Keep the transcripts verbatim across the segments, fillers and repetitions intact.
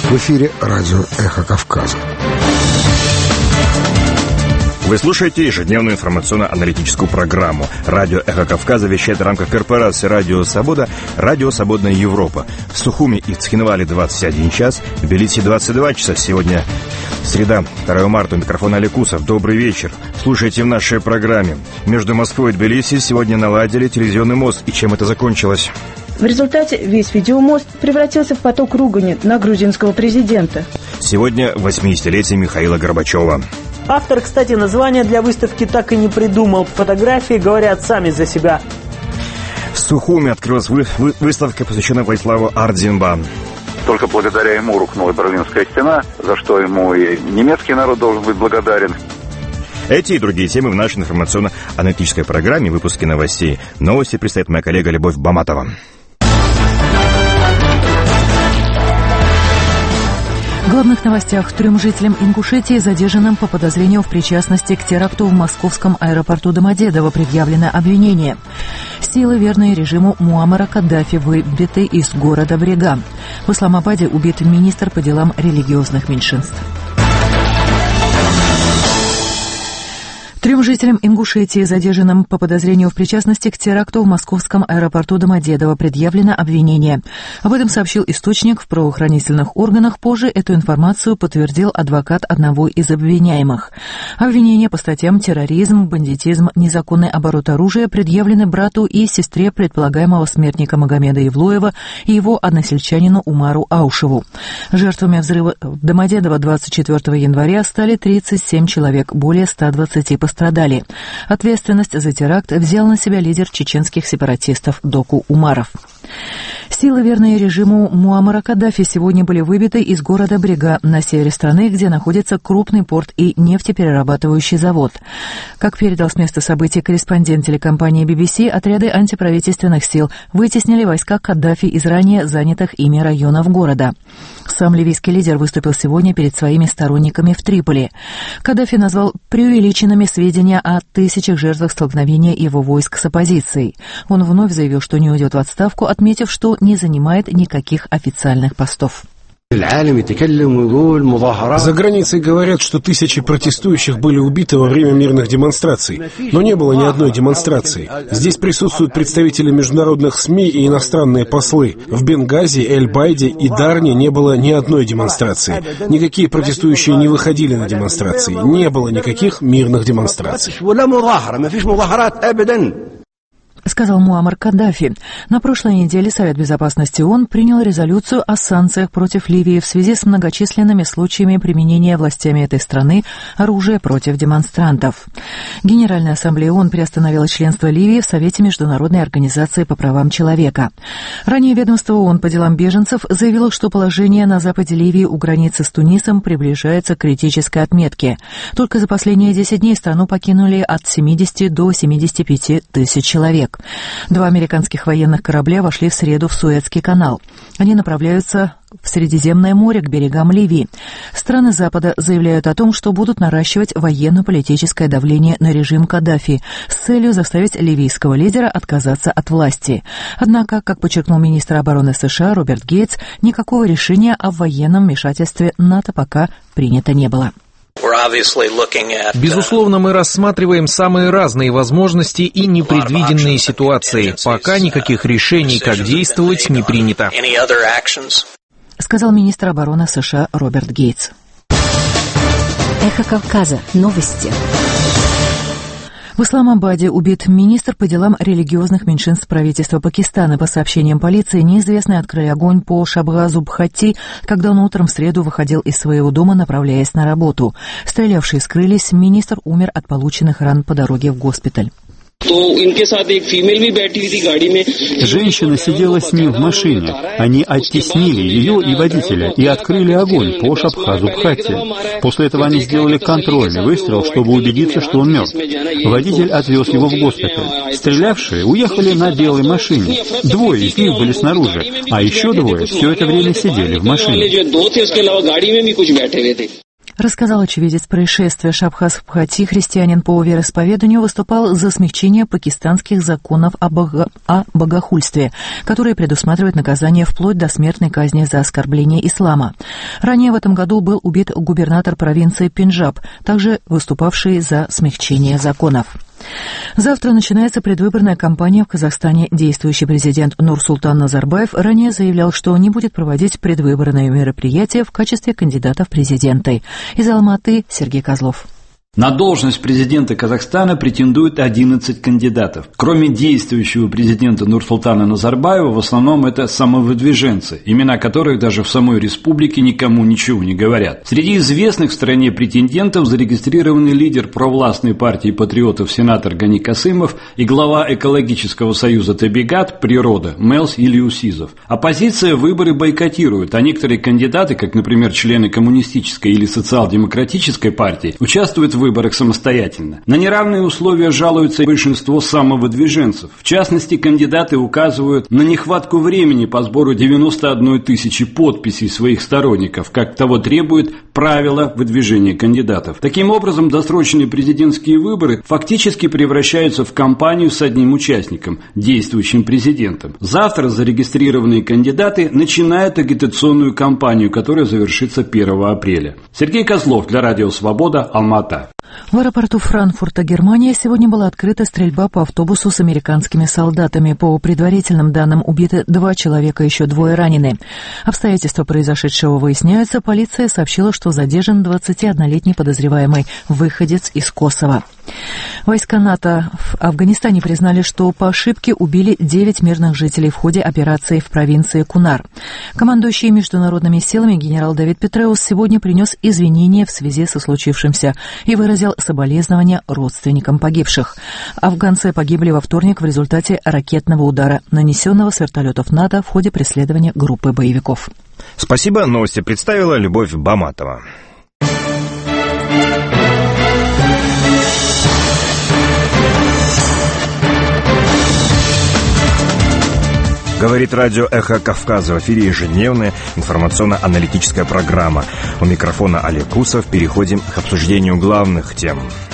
В эфире радио «Эхо Кавказа». Вы слушаете ежедневную информационно-аналитическую программу. Радио «Эхо Кавказа» вещает в рамках корпорации «Радио Свобода», «Радио Свободная Европа». В Сухуми и Цхинвале двадцать один час, в Тбилиси двадцать два часа. Сегодня среда, второго марта, у микрофона Олег Усов. Добрый вечер. Слушайте в нашей программе. Между Москвой и Тбилиси сегодня наладили телевизионный мост. И чем это закончилось? В результате весь видеомост превратился в поток ругани на грузинского президента. Сегодня восьмидесятилетие Михаила Горбачева. Автор, кстати, названия для выставки так и не придумал. Фотографии говорят сами за себя. В Сухуми открылась вы, вы, выставка, посвященная Владиславу Ардзинба. Только благодаря ему рухнула Берлинская стена, за что ему и немецкий народ должен быть благодарен. Эти и другие темы в нашей информационно-аналитической программе, выпуске новостей. Новости представит моя коллега Любовь Баматова. В главных новостях: трем жителям Ингушетии, задержанным по подозрению в причастности к теракту в московском аэропорту Домодедово, предъявлено обвинение. Силы, верные режиму Муаммара Каддафи, выбиты из города Брега. В Исламабаде убит министр по делам религиозных меньшинств. Трем жителям Ингушетии, задержанным по подозрению в причастности к теракту в московском аэропорту Домодедово, предъявлено обвинение. Об этом сообщил источник в правоохранительных органах. Позже эту информацию подтвердил адвокат одного из обвиняемых. Обвинения по статьям терроризм, бандитизм, незаконный оборот оружия предъявлены брату и сестре предполагаемого смертника Магомеда Евлоева и его односельчанину Умару Аушеву. Жертвами взрыва в Домодедово двадцать четвёртого января стали тридцать семь человек, более ста двадцати пострадали. Пострадали. Ответственность за теракт взял на себя лидер чеченских сепаратистов Доку Умаров. Силы, верные режиму Муаммара Каддафи, сегодня были выбиты из города Брега на севере страны, где находится крупный порт и нефтеперерабатывающий завод. Как передал с места событий корреспондент телекомпании би би си, отряды антиправительственных сил вытеснили войска Каддафи из ранее занятых ими районов города. Сам ливийский лидер выступил сегодня перед своими сторонниками в Триполи. Каддафи назвал преувеличенными сведения о тысячах жертвах столкновения его войск с оппозицией. Он вновь заявил, что не уйдет в отставку, отметив, что не занимает никаких официальных постов. За границей говорят, что тысячи протестующих были убиты во время мирных демонстраций, но не было ни одной демонстрации. Здесь присутствуют представители международных СМИ и иностранные послы. В Бенгази, Эль-Байде и Дарне не было ни одной демонстрации. Никакие протестующие не выходили на демонстрации. Не было никаких мирных демонстраций. Сказал Муаммар Каддафи. На прошлой неделе Совет Безопасности ООН принял резолюцию о санкциях против Ливии в связи с многочисленными случаями применения властями этой страны оружия против демонстрантов. Генеральная ассамблея ООН приостановила членство Ливии в Совете Международной организации по правам человека. Ранее ведомство ООН по делам беженцев заявило, что положение на западе Ливии у границы с Тунисом приближается к критической отметке. Только за последние десять дней страну покинули от семидесяти до семидесяти пяти тысяч человек. Два американских военных корабля вошли в среду в Суэцкий канал. Они направляются в Средиземное море к берегам Ливии. Страны Запада заявляют о том, что будут наращивать военно-политическое давление на режим Каддафи с целью заставить ливийского лидера отказаться от власти. Однако, как подчеркнул министр обороны США Роберт Гейтс, никакого решения о военном вмешательстве НАТО пока принято не было. Безусловно, мы рассматриваем самые разные возможности и непредвиденные ситуации. Пока никаких решений, как действовать, не принято. Сказал министр обороны США Роберт Гейтс. Эхо Кавказа. Новости. В Исламабаде убит министр по делам религиозных меньшинств правительства Пакистана. По сообщениям полиции, неизвестные открыли огонь по Шабгазу Бхатти, когда он утром в среду выходил из своего дома, направляясь на работу. Стрелявшие скрылись, министр умер от полученных ран по дороге в госпиталь. Женщина сидела с ним в машине. Они оттеснили ее и водителя и открыли огонь по Шабхазу Бхатти. После этого они сделали контрольный выстрел, чтобы убедиться, что он мертв. Водитель отвез его в госпиталь. Стрелявшие уехали на белой машине. Двое из них были снаружи, а еще двое все это время сидели в машине. Рассказал очевидец происшествия. Шабхаз Бхати, христианин по вероисповеданию, выступал за смягчение пакистанских законов о, бого... о богохульстве, которые предусматривают наказание вплоть до смертной казни за оскорбление ислама. Ранее в этом году был убит губернатор провинции Пенджаб, также выступавший за смягчение законов. Завтра начинается предвыборная кампания в Казахстане. Действующий президент Нурсултан Назарбаев ранее заявлял, что не будет проводить предвыборные мероприятия в качестве кандидата в президенты. Из Алматы Сергей Козлов. На должность президента Казахстана претендуют одиннадцать кандидатов. Кроме действующего президента Нурсултана Назарбаева, в основном это самовыдвиженцы, имена которых даже в самой республике никому ничего не говорят. Среди известных в стране претендентов зарегистрированы лидер провластной партии патриотов сенатор Гани Касымов и глава экологического союза Табигат «Природа» Мелс Ильюсизов. Оппозиция выборы бойкотирует, а некоторые кандидаты, как, например, члены коммунистической или социал-демократической партии, участвуют в выборах самостоятельно. На неравные условия жалуются большинство самовыдвиженцев. В частности, кандидаты указывают на нехватку времени по сбору девяноста одной тысячи подписей своих сторонников, как того требует правила выдвижения кандидатов. Таким образом, досрочные президентские выборы фактически превращаются в кампанию с одним участником, действующим президентом. Завтра зарегистрированные кандидаты начинают агитационную кампанию, которая завершится первого апреля. Сергей Козлов для Радио Свобода, Алмата. В аэропорту Франкфурта, Германия, сегодня была открыта стрельба по автобусу с американскими солдатами. По предварительным данным, убиты два человека, еще двое ранены. Обстоятельства произошедшего выясняются. Полиция сообщила, что задержан двадцатиоднолетний подозреваемый, выходец из Косово. Войска НАТО в Афганистане признали, что по ошибке убили девять мирных жителей в ходе операции в провинции Кунар. Командующий международными силами генерал Давид Петреус сегодня принес извинения в связи со случившимся и выразил соболезнования родственникам погибших. Афганцы погибли во вторник в результате ракетного удара, нанесенного с вертолетов НАТО в ходе преследования группы боевиков. Спасибо. Новости представила Любовь Баматова. Говорит радио «Эхо Кавказа». В эфире ежедневная информационно-аналитическая программа. У микрофона Олег Кусов. Переходим к обсуждению главных тем.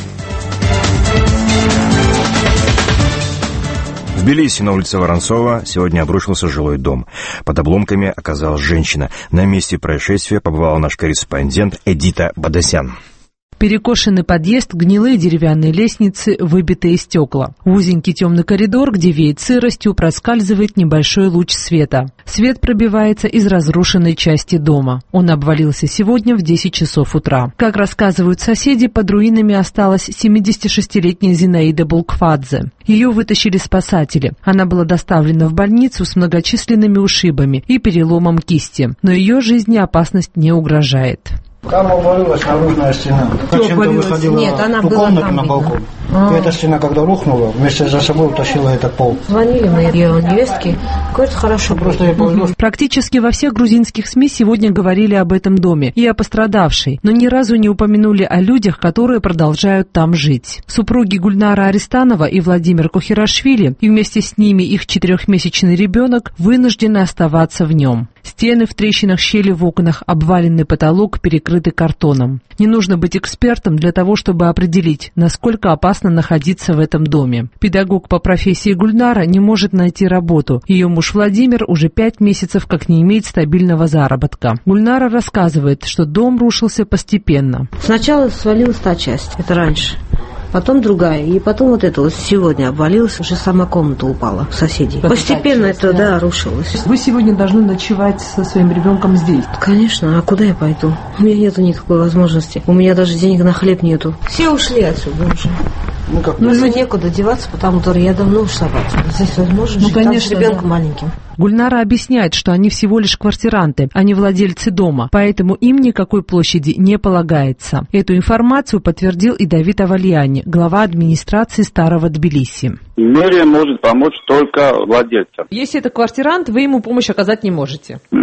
В Тбилиси на улице Воронцова сегодня обрушился жилой дом. Под обломками оказалась женщина. На месте происшествия побывал наш корреспондент Эдита Бадасян. Перекошенный подъезд, гнилые деревянные лестницы, выбитые стекла. В узенький темный коридор, где веет сыростью, проскальзывает небольшой луч света. Свет пробивается из разрушенной части дома. Он обвалился сегодня в десять часов утра. Как рассказывают соседи, под руинами осталась семидесятишестилетняя Зинаида Булкфадзе. Ее вытащили спасатели. Она была доставлена в больницу с многочисленными ушибами и переломом кисти. Но ее жизни опасность не угрожает. Там обвалилась наружная стена. Чем-то выходила Нет, она в ту комнату на балкон. А. И эта стена, когда рухнула, вместе за собой утащила этот пол. Звонили мы ее невестке. Говорит, хорошо. Просто я повезло. Практически во всех грузинских СМИ сегодня говорили об этом доме и о пострадавшей, но ни разу не упомянули о людях, которые продолжают там жить. Супруги Гульнара Аристанова и Владимир Кохирашвили и вместе с ними их четырехмесячный ребенок вынуждены оставаться в нем. Стены в трещинах, щели в окнах, обваленный потолок перекрыты картоном. Не нужно быть экспертом для того, чтобы определить, насколько опасно находиться в этом доме. Педагог по профессии Гульнара не может найти работу. Ее муж Владимир уже пять месяцев как не имеет стабильного заработка. Гульнара рассказывает, что дом рушился постепенно. Сначала свалилась та часть, это раньше. Потом другая, и потом вот это вот сегодня обвалилась, уже сама комната упала соседей. Это постепенно часть, это, да? да, рушилось. Вы сегодня должны ночевать со своим ребенком здесь? Конечно, а куда я пойду? У меня нету никакой возможности, у меня даже денег на хлеб нету. Все ушли отсюда уже. Ну, как ну, ну, некуда деваться, потому что я давно ушла. Здесь возможно ну, жить, конечно, там с ребенком да. маленьким. Гульнара объясняет, что они всего лишь квартиранты, а не владельцы дома, поэтому им никакой площади не полагается. Эту информацию подтвердил и Давид Авальяни, глава администрации Старого Тбилиси. Мэрия может помочь только владельцам. Если это квартирант, вы ему помощь оказать не можете?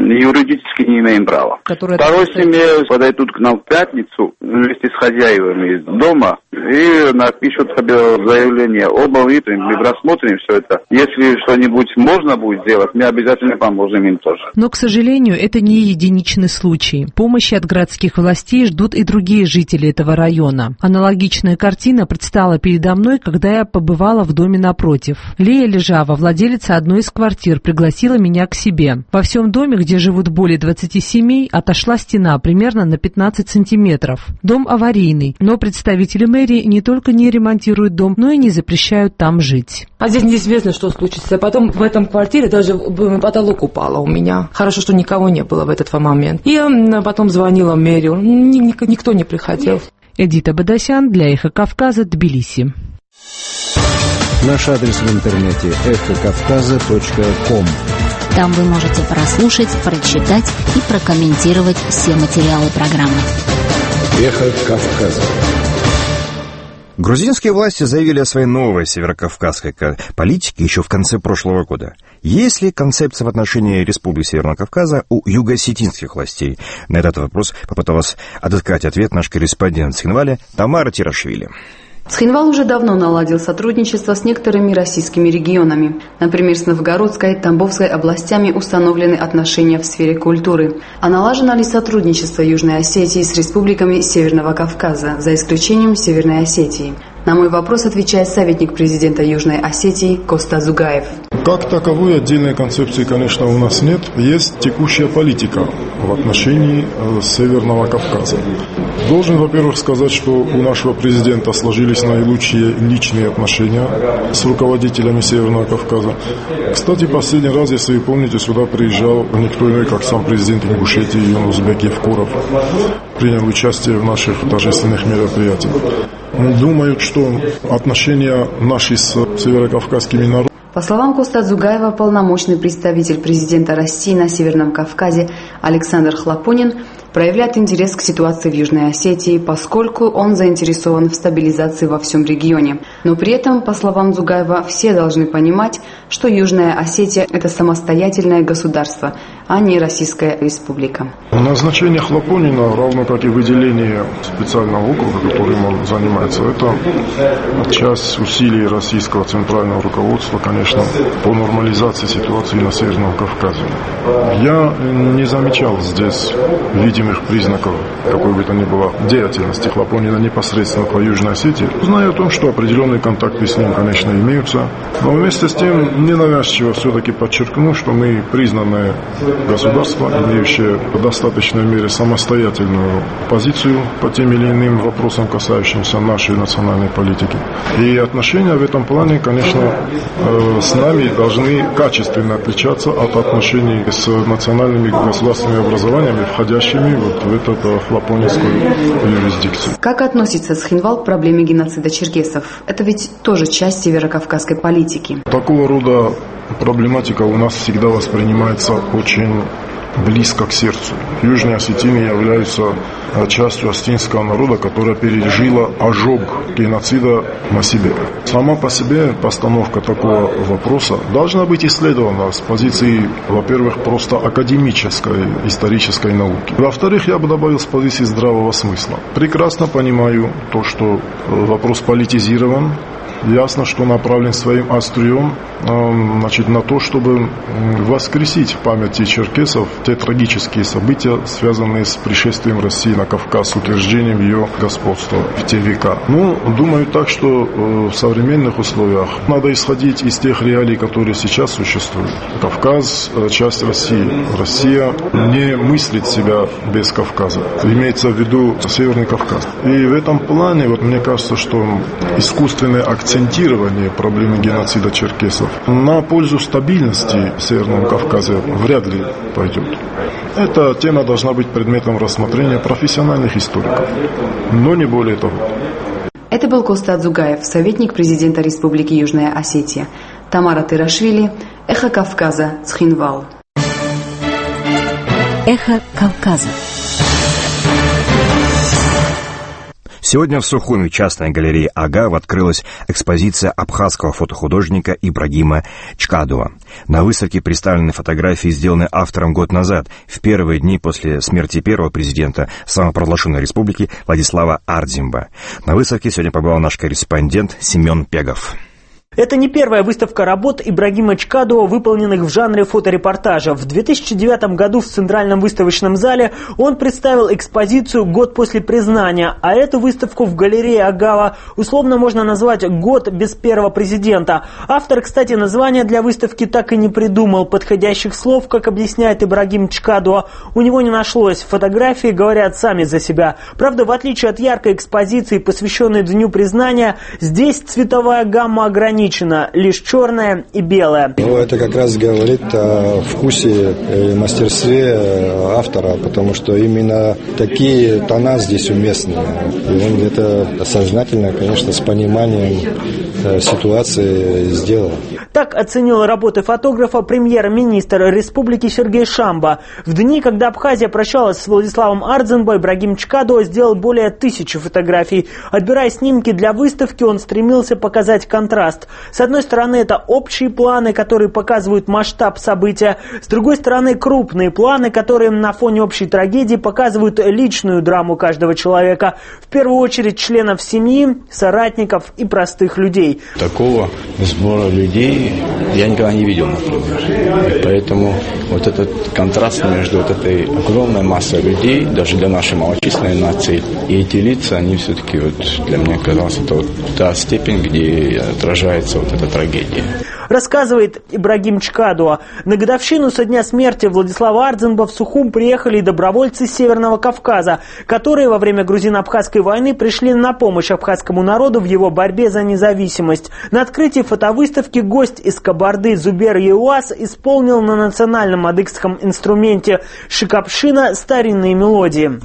юридически не имеем права. Которая Второй семье подойдут к нам в пятницу вместе с хозяевами из дома и напишут себе заявление. Оба выпьем, мы рассмотрим все это. Если что-нибудь можно будет сделать, мы обязательно поможем им тоже. Но, к сожалению, это не единичный случай. Помощи от городских властей ждут и другие жители этого района. Аналогичная картина предстала передо мной, когда я побывала в доме напротив. Лея Лежава, владелица одной из квартир, пригласила меня к себе. Во всем доме, где живут более двадцати семей, отошла стена примерно на пятнадцать сантиметров. Дом аварийный, но представители мэрии не только не ремонтируют дом, но и не запрещают там жить. А здесь неизвестно, что случится. Потом в этом квартире даже потолок упало у меня. Хорошо, что никого не было в этот момент. И я потом звонила в мэрию. Никто не приходил. Эдита Бадасян для «Эхо Кавказа», Тбилиси. Наш адрес в интернете эхо кавказа точка ком. Там вы можете прослушать, прочитать и прокомментировать все материалы программы. «Эхо Кавказа». Грузинские власти заявили о своей новой северокавказской политике еще в конце прошлого года. Есть ли концепция в отношении Республики Северного Кавказа у юго-осетинских властей? На этот вопрос попыталась отыскать ответ наш корреспондент в Цхинвале Тамара Тирашвили. Цхинвал уже давно наладил сотрудничество с некоторыми российскими регионами. Например, с Новгородской и Тамбовской областями установлены отношения в сфере культуры. А налажено ли сотрудничество Южной Осетии с республиками Северного Кавказа, за исключением Северной Осетии? На мой вопрос отвечает советник президента Южной Осетии Коста Зугаев. Как таковой отдельной концепции, конечно, у нас нет. Есть текущая политика в отношении Северного Кавказа. Должен, во-первых, сказать, что у нашего президента сложились наилучшие личные отношения с руководителями Северного Кавказа. Кстати, последний раз, если вы помните, сюда приезжал никто иной, как сам президент Ингушетии Юнусбек Евкуров. Принял участие в наших торжественных мероприятиях. Думают, что отношения наши с северокавказскими народами. По словам Коста Зугаева, полномочный представитель президента России на Северном Кавказе Александр Хлопонин проявляет интерес к ситуации в Южной Осетии, поскольку он заинтересован в стабилизации во всем регионе. Но при этом, по словам Зугаева, все должны понимать, что Южная Осетия – это самостоятельное государство, а не Российская Республика. Назначение Хлопонина, равно как и выделение специального округа, которым он занимается, это часть усилий российского центрального руководства, конечно, по нормализации ситуации на Северном Кавказе. Я не замечал здесь видимых признаков какой бы то ни было деятельности Хлопонина непосредственно по Южной Осетии. Знаю о том, что определенные контакты с ним, конечно, имеются, но вместе с тем ненавязчиво все-таки подчеркну, что мы признанное государство, имеющее в достаточной мере самостоятельную позицию по тем или иным вопросам, касающимся нашей национальной политики. И отношения в этом плане, конечно, с нами должны качественно отличаться от отношений с национальными государственными образованиями, входящими вот в эту хлопонинскую юрисдикцию. Как относится Цхинвал к проблеме геноцида черкесов? Это ведь тоже часть северокавказской политики. Такого рода проблематика у нас всегда воспринимается очень близко к сердцу. Южные осетины являются частью осетинского народа, которая пережила ожог геноцида на себе. Сама по себе постановка такого вопроса должна быть исследована с позиции, во-первых, просто академической исторической науки. Во-вторых, я бы добавил с позиции здравого смысла. Прекрасно понимаю то, что вопрос политизирован. Ясно, что направлен своим острием значит, на то, чтобы воскресить в памяти черкесов те трагические события, связанные с пришествием России на Кавказ, с утверждением ее господства в те века. Ну, думаю так, что в современных условиях надо исходить из тех реалий, которые сейчас существуют. Кавказ – часть России. Россия не мыслит себя без Кавказа. Имеется в виду Северный Кавказ. И в этом плане, вот мне кажется, что искусственный акцент акцентирование проблемы геноцида черкесов на пользу стабильности в Северном Кавказе вряд ли пойдет. Эта тема должна быть предметом рассмотрения профессиональных историков, но не более того. Это был Коста Зугаев, советник президента Республики Южная Осетия. Тамара Тирашвили, Эхо Кавказа, Цхинвал. Эхо Кавказа. Сегодня в Сухуми в частной галерее Агава открылась экспозиция абхазского фотохудожника Ибрагима Чкадова. На выставке представлены фотографии, сделанные автором год назад, в первые дни после смерти первого президента самопровозглашенной республики Владислава Ардзимба. На выставке сегодня побывал наш корреспондент Семен Пегов. Это не первая выставка работ Ибрагима Чкадова, выполненных в жанре фоторепортажа. В две тысячи девятом году в Центральном выставочном зале он представил экспозицию «Год после признания», а эту выставку в галерее Агава условно можно назвать «Год без первого президента». Автор, кстати, названия для выставки так и не придумал. Подходящих слов, как объясняет Ибрагим Чкадова, у него не нашлось. Фотографии говорят сами за себя. Правда, в отличие от яркой экспозиции, посвященной Дню признания, здесь цветовая гамма ограничена. Лишь черное и белое. Ну, это как раз говорит о вкусе и мастерстве автора, потому что именно такие тона здесь уместны. И он это сознательно, конечно, с пониманием ситуации сделал. Так оценил работы фотографа премьер-министр республики Сергей Шамба. В дни, когда Абхазия прощалась с Владиславом Ардзимбой, Ибрагим Чкадова сделал более тысячи фотографий. Отбирая снимки для выставки, он стремился показать контраст. С одной стороны, это общие планы, которые показывают масштаб события. С другой стороны, крупные планы, которые на фоне общей трагедии показывают личную драму каждого человека. В первую очередь членов семьи, соратников и простых людей. Такого сбора людей я никогда не видел, например. Поэтому вот этот контраст между вот этой огромной массой людей, даже для нашей малочисленной нации, и эти лица, они все-таки вот для меня казалось, это вот та степень, где отражается вот эта трагедия. Рассказывает Ибрагим Чкадова. На годовщину со дня смерти Владислава Ардзимба в Сухум приехали добровольцы с Северного Кавказа, которые во время грузино-абхазской войны пришли на помощь абхазскому народу в его борьбе за независимость. На открытии фотовыставки гость из Кабарды Зубер Еуас исполнил на национальном адыгском инструменте шикапшина старинные мелодии.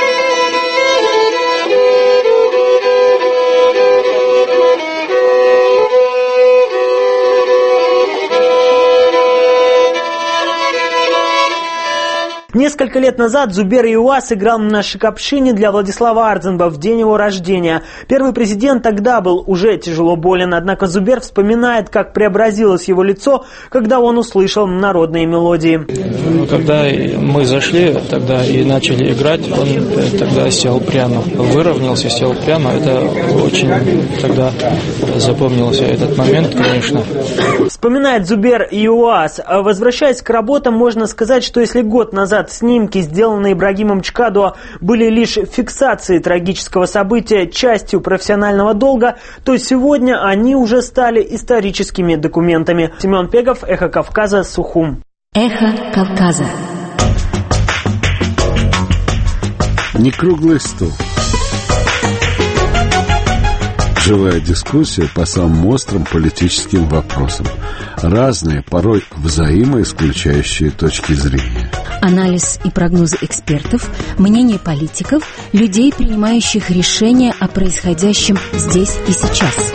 Несколько лет назад Зубер Еуас играл на шикапшине для Владислава Ардзимба в день его рождения. Первый президент тогда был уже тяжело болен, однако Зубер вспоминает, как преобразилось его лицо, когда он услышал народные мелодии. Когда мы зашли тогда и начали играть, он тогда сел прямо, выровнялся, сел прямо. Это очень тогда запомнился этот момент, конечно. Вспоминает Зубер Еуас. Возвращаясь к работам, можно сказать, что если год назад снимки, сделанные Ибрагимом Чкадова, были лишь фиксацией трагического события, частью профессионального долга, то сегодня они уже стали историческими документами. Семен Пегов, Эхо Кавказа, Сухум. Эхо Кавказа. Не круглый стол. Живая дискуссия по самым острым политическим вопросам. Разные, порой взаимоисключающие точки зрения. Анализ и прогнозы экспертов, мнение политиков, людей, принимающих решения о происходящем здесь и сейчас.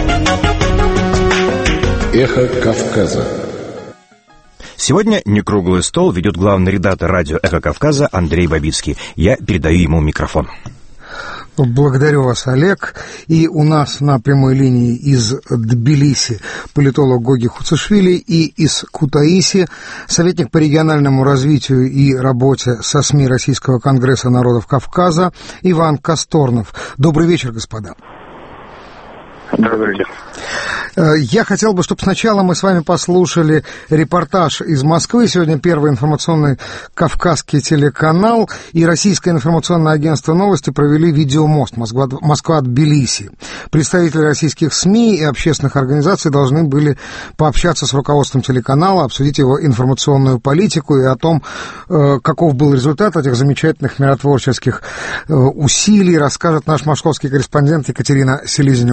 Эхо Кавказа. Сегодня «Не круглый стол» ведет главный редактор радио «Эхо Кавказа» Андрей Бабицкий. Я передаю ему микрофон. Благодарю вас, Олег. И у нас на прямой линии из Тбилиси политолог Гоги Хуцишвили и из Кутаиси советник по региональному развитию и работе со СМИ Российского конгресса народов Кавказа Иван Косторнов. Добрый вечер, господа. Добрый вечер. Я хотел бы, чтобы сначала мы с вами послушали репортаж из Москвы. Сегодня первый информационный кавказский телеканал и Российское информационное агентство «Новости» провели видеомост Москва-Тбилиси. Представители российских СМИ и общественных организаций должны были пообщаться с руководством телеканала, обсудить его информационную политику и о том, каков был результат этих замечательных миротворческих усилий, расскажет наш московский корреспондент Екатерина Селезнева.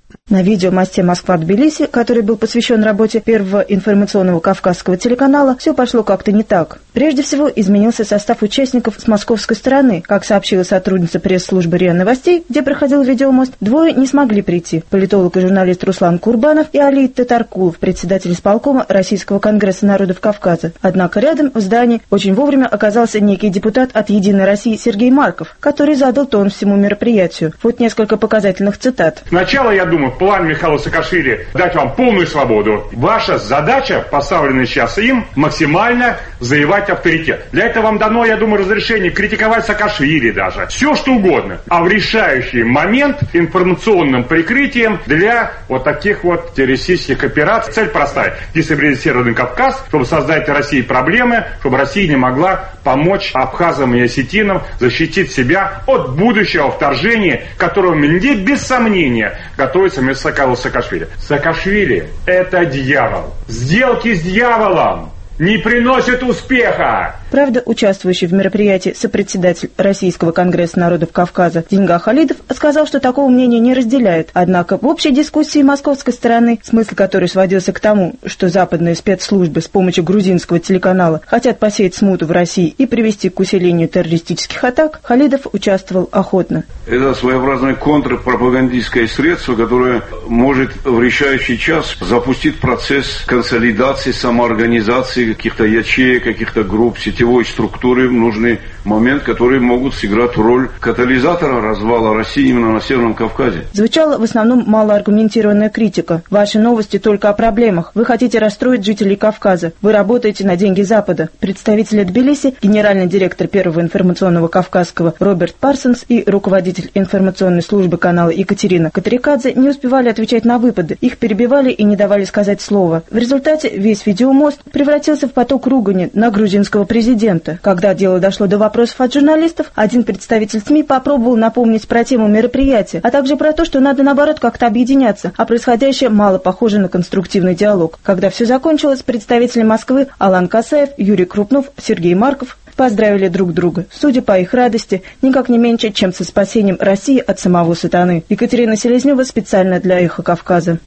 На видеомосте «Москва-Тбилиси», который был посвящен работе первого информационного кавказского телеканала, все пошло как-то не так. Прежде всего, изменился состав участников с московской стороны. Как сообщила сотрудница пресс-службы РИА Новостей, где проходил видеомост, двое не смогли прийти. Политолог и журналист Руслан Курбанов и Али Татаркулов, председатель исполкома Российского конгресса народов Кавказа. Однако рядом, в здании, очень вовремя оказался некий депутат от «Единой России» Сергей Марков, который задал тон всему мероприятию. Вот несколько показательных цитат. Сначала, я думаю, план Михаила Саакашвили дать вам полную свободу. Ваша задача, поставленная сейчас им, максимально завоевать авторитет. Для этого вам дано, я думаю, разрешение критиковать Саакашвили даже. Все, что угодно. А в решающий момент информационным прикрытием для вот таких вот террористических операций. Цель простая. Дестабилизированный Кавказ, чтобы создать в России проблемы, чтобы Россия не могла помочь абхазам и осетинам защитить себя от будущего вторжения, которого, без сомнения, готовится Михаил Саакашвили. Саакашвили – это дьявол. Сделки с дьяволом не приносят успеха. Правда, участвующий в мероприятии сопредседатель Российского конгресса народов Кавказа Деньга Халидов сказал, что такого мнения не разделяет. Однако в общей дискуссии московской стороны, смысл которой сводился к тому, что западные спецслужбы с помощью грузинского телеканала хотят посеять смуту в России и привести к усилению террористических атак, Халидов участвовал охотно. Это своеобразное контрпропагандистское средство, которое может в решающий час запустить процесс консолидации, самоорганизации каких-то ячеек, каких-то групп, сетевой структуры в нужный момент, которые могут сыграть роль катализатора развала России именно на Северном Кавказе. Звучала в основном малоаргументированная критика. Ваши новости только о проблемах. Вы хотите расстроить жителей Кавказа. Вы работаете на деньги Запада. Представители Тбилиси, генеральный директор Первого информационного Кавказского Роберт Парсонс и руководитель информационной службы канала Екатерина Катарикадзе не успевали отвечать на выпады. Их перебивали и не давали сказать слова. В результате весь видеомост превратился в поток ругани на грузинского президента. Когда дело дошло до вопросов от журналистов, один представитель СМИ попробовал напомнить про тему мероприятия, а также про то, что надо наоборот как-то объединяться, а происходящее мало похоже на конструктивный диалог. Когда все закончилось, представители Москвы Алан Касаев, Юрий Крупнов, Сергей Марков поздравили друг друга. Судя по их радости, никак не меньше, чем со спасением России от самого сатаны. Екатерина Селезнева специально для «Эхо Кавказа».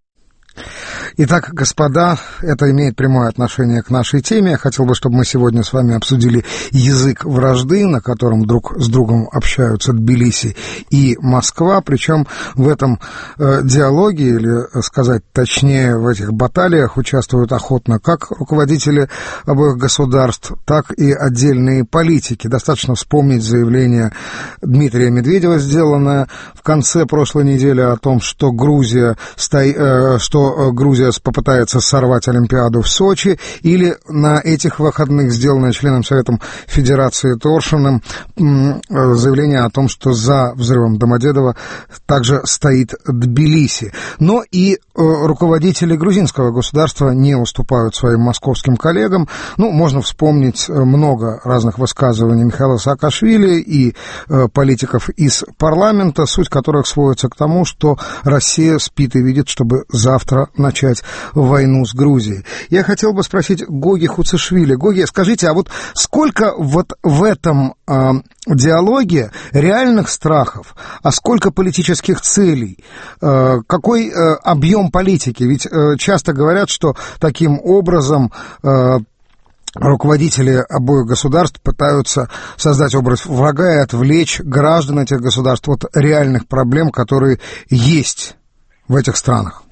Итак, господа, это имеет прямое отношение к нашей теме. Я хотел бы, чтобы мы сегодня с вами обсудили язык вражды, на котором друг с другом общаются Тбилиси и Москва. Причем в этом э, диалоге, или сказать точнее, в этих баталиях участвуют охотно как руководители обоих государств, так и отдельные политики. Достаточно вспомнить заявление Дмитрия Медведева, сделанное в конце прошлой недели, о том, что Грузия, сто... э, что Грузия попытается сорвать Олимпиаду в Сочи, или на этих выходных сделанное членом Совета Федерации Торшиным заявление о том, что за взрывом Домодедово также стоит Тбилиси. Но и руководители грузинского государства не уступают своим московским коллегам. Ну, можно вспомнить много разных высказываний Михаила Саакашвили и политиков из парламента, суть которых сводится к тому, что Россия спит и видит, чтобы завтра начать войну с Грузией. Я хотел бы спросить Гоги Хуцишвили. Гоги, скажите, а вот сколько вот в этом э, диалоге реальных страхов, а сколько политических целей? Э, какой э, объем политики? Ведь э, часто говорят, что таким образом э, руководители обоих государств пытаются создать образ врага и отвлечь граждан этих государств от реальных проблем, которые есть в этих странах.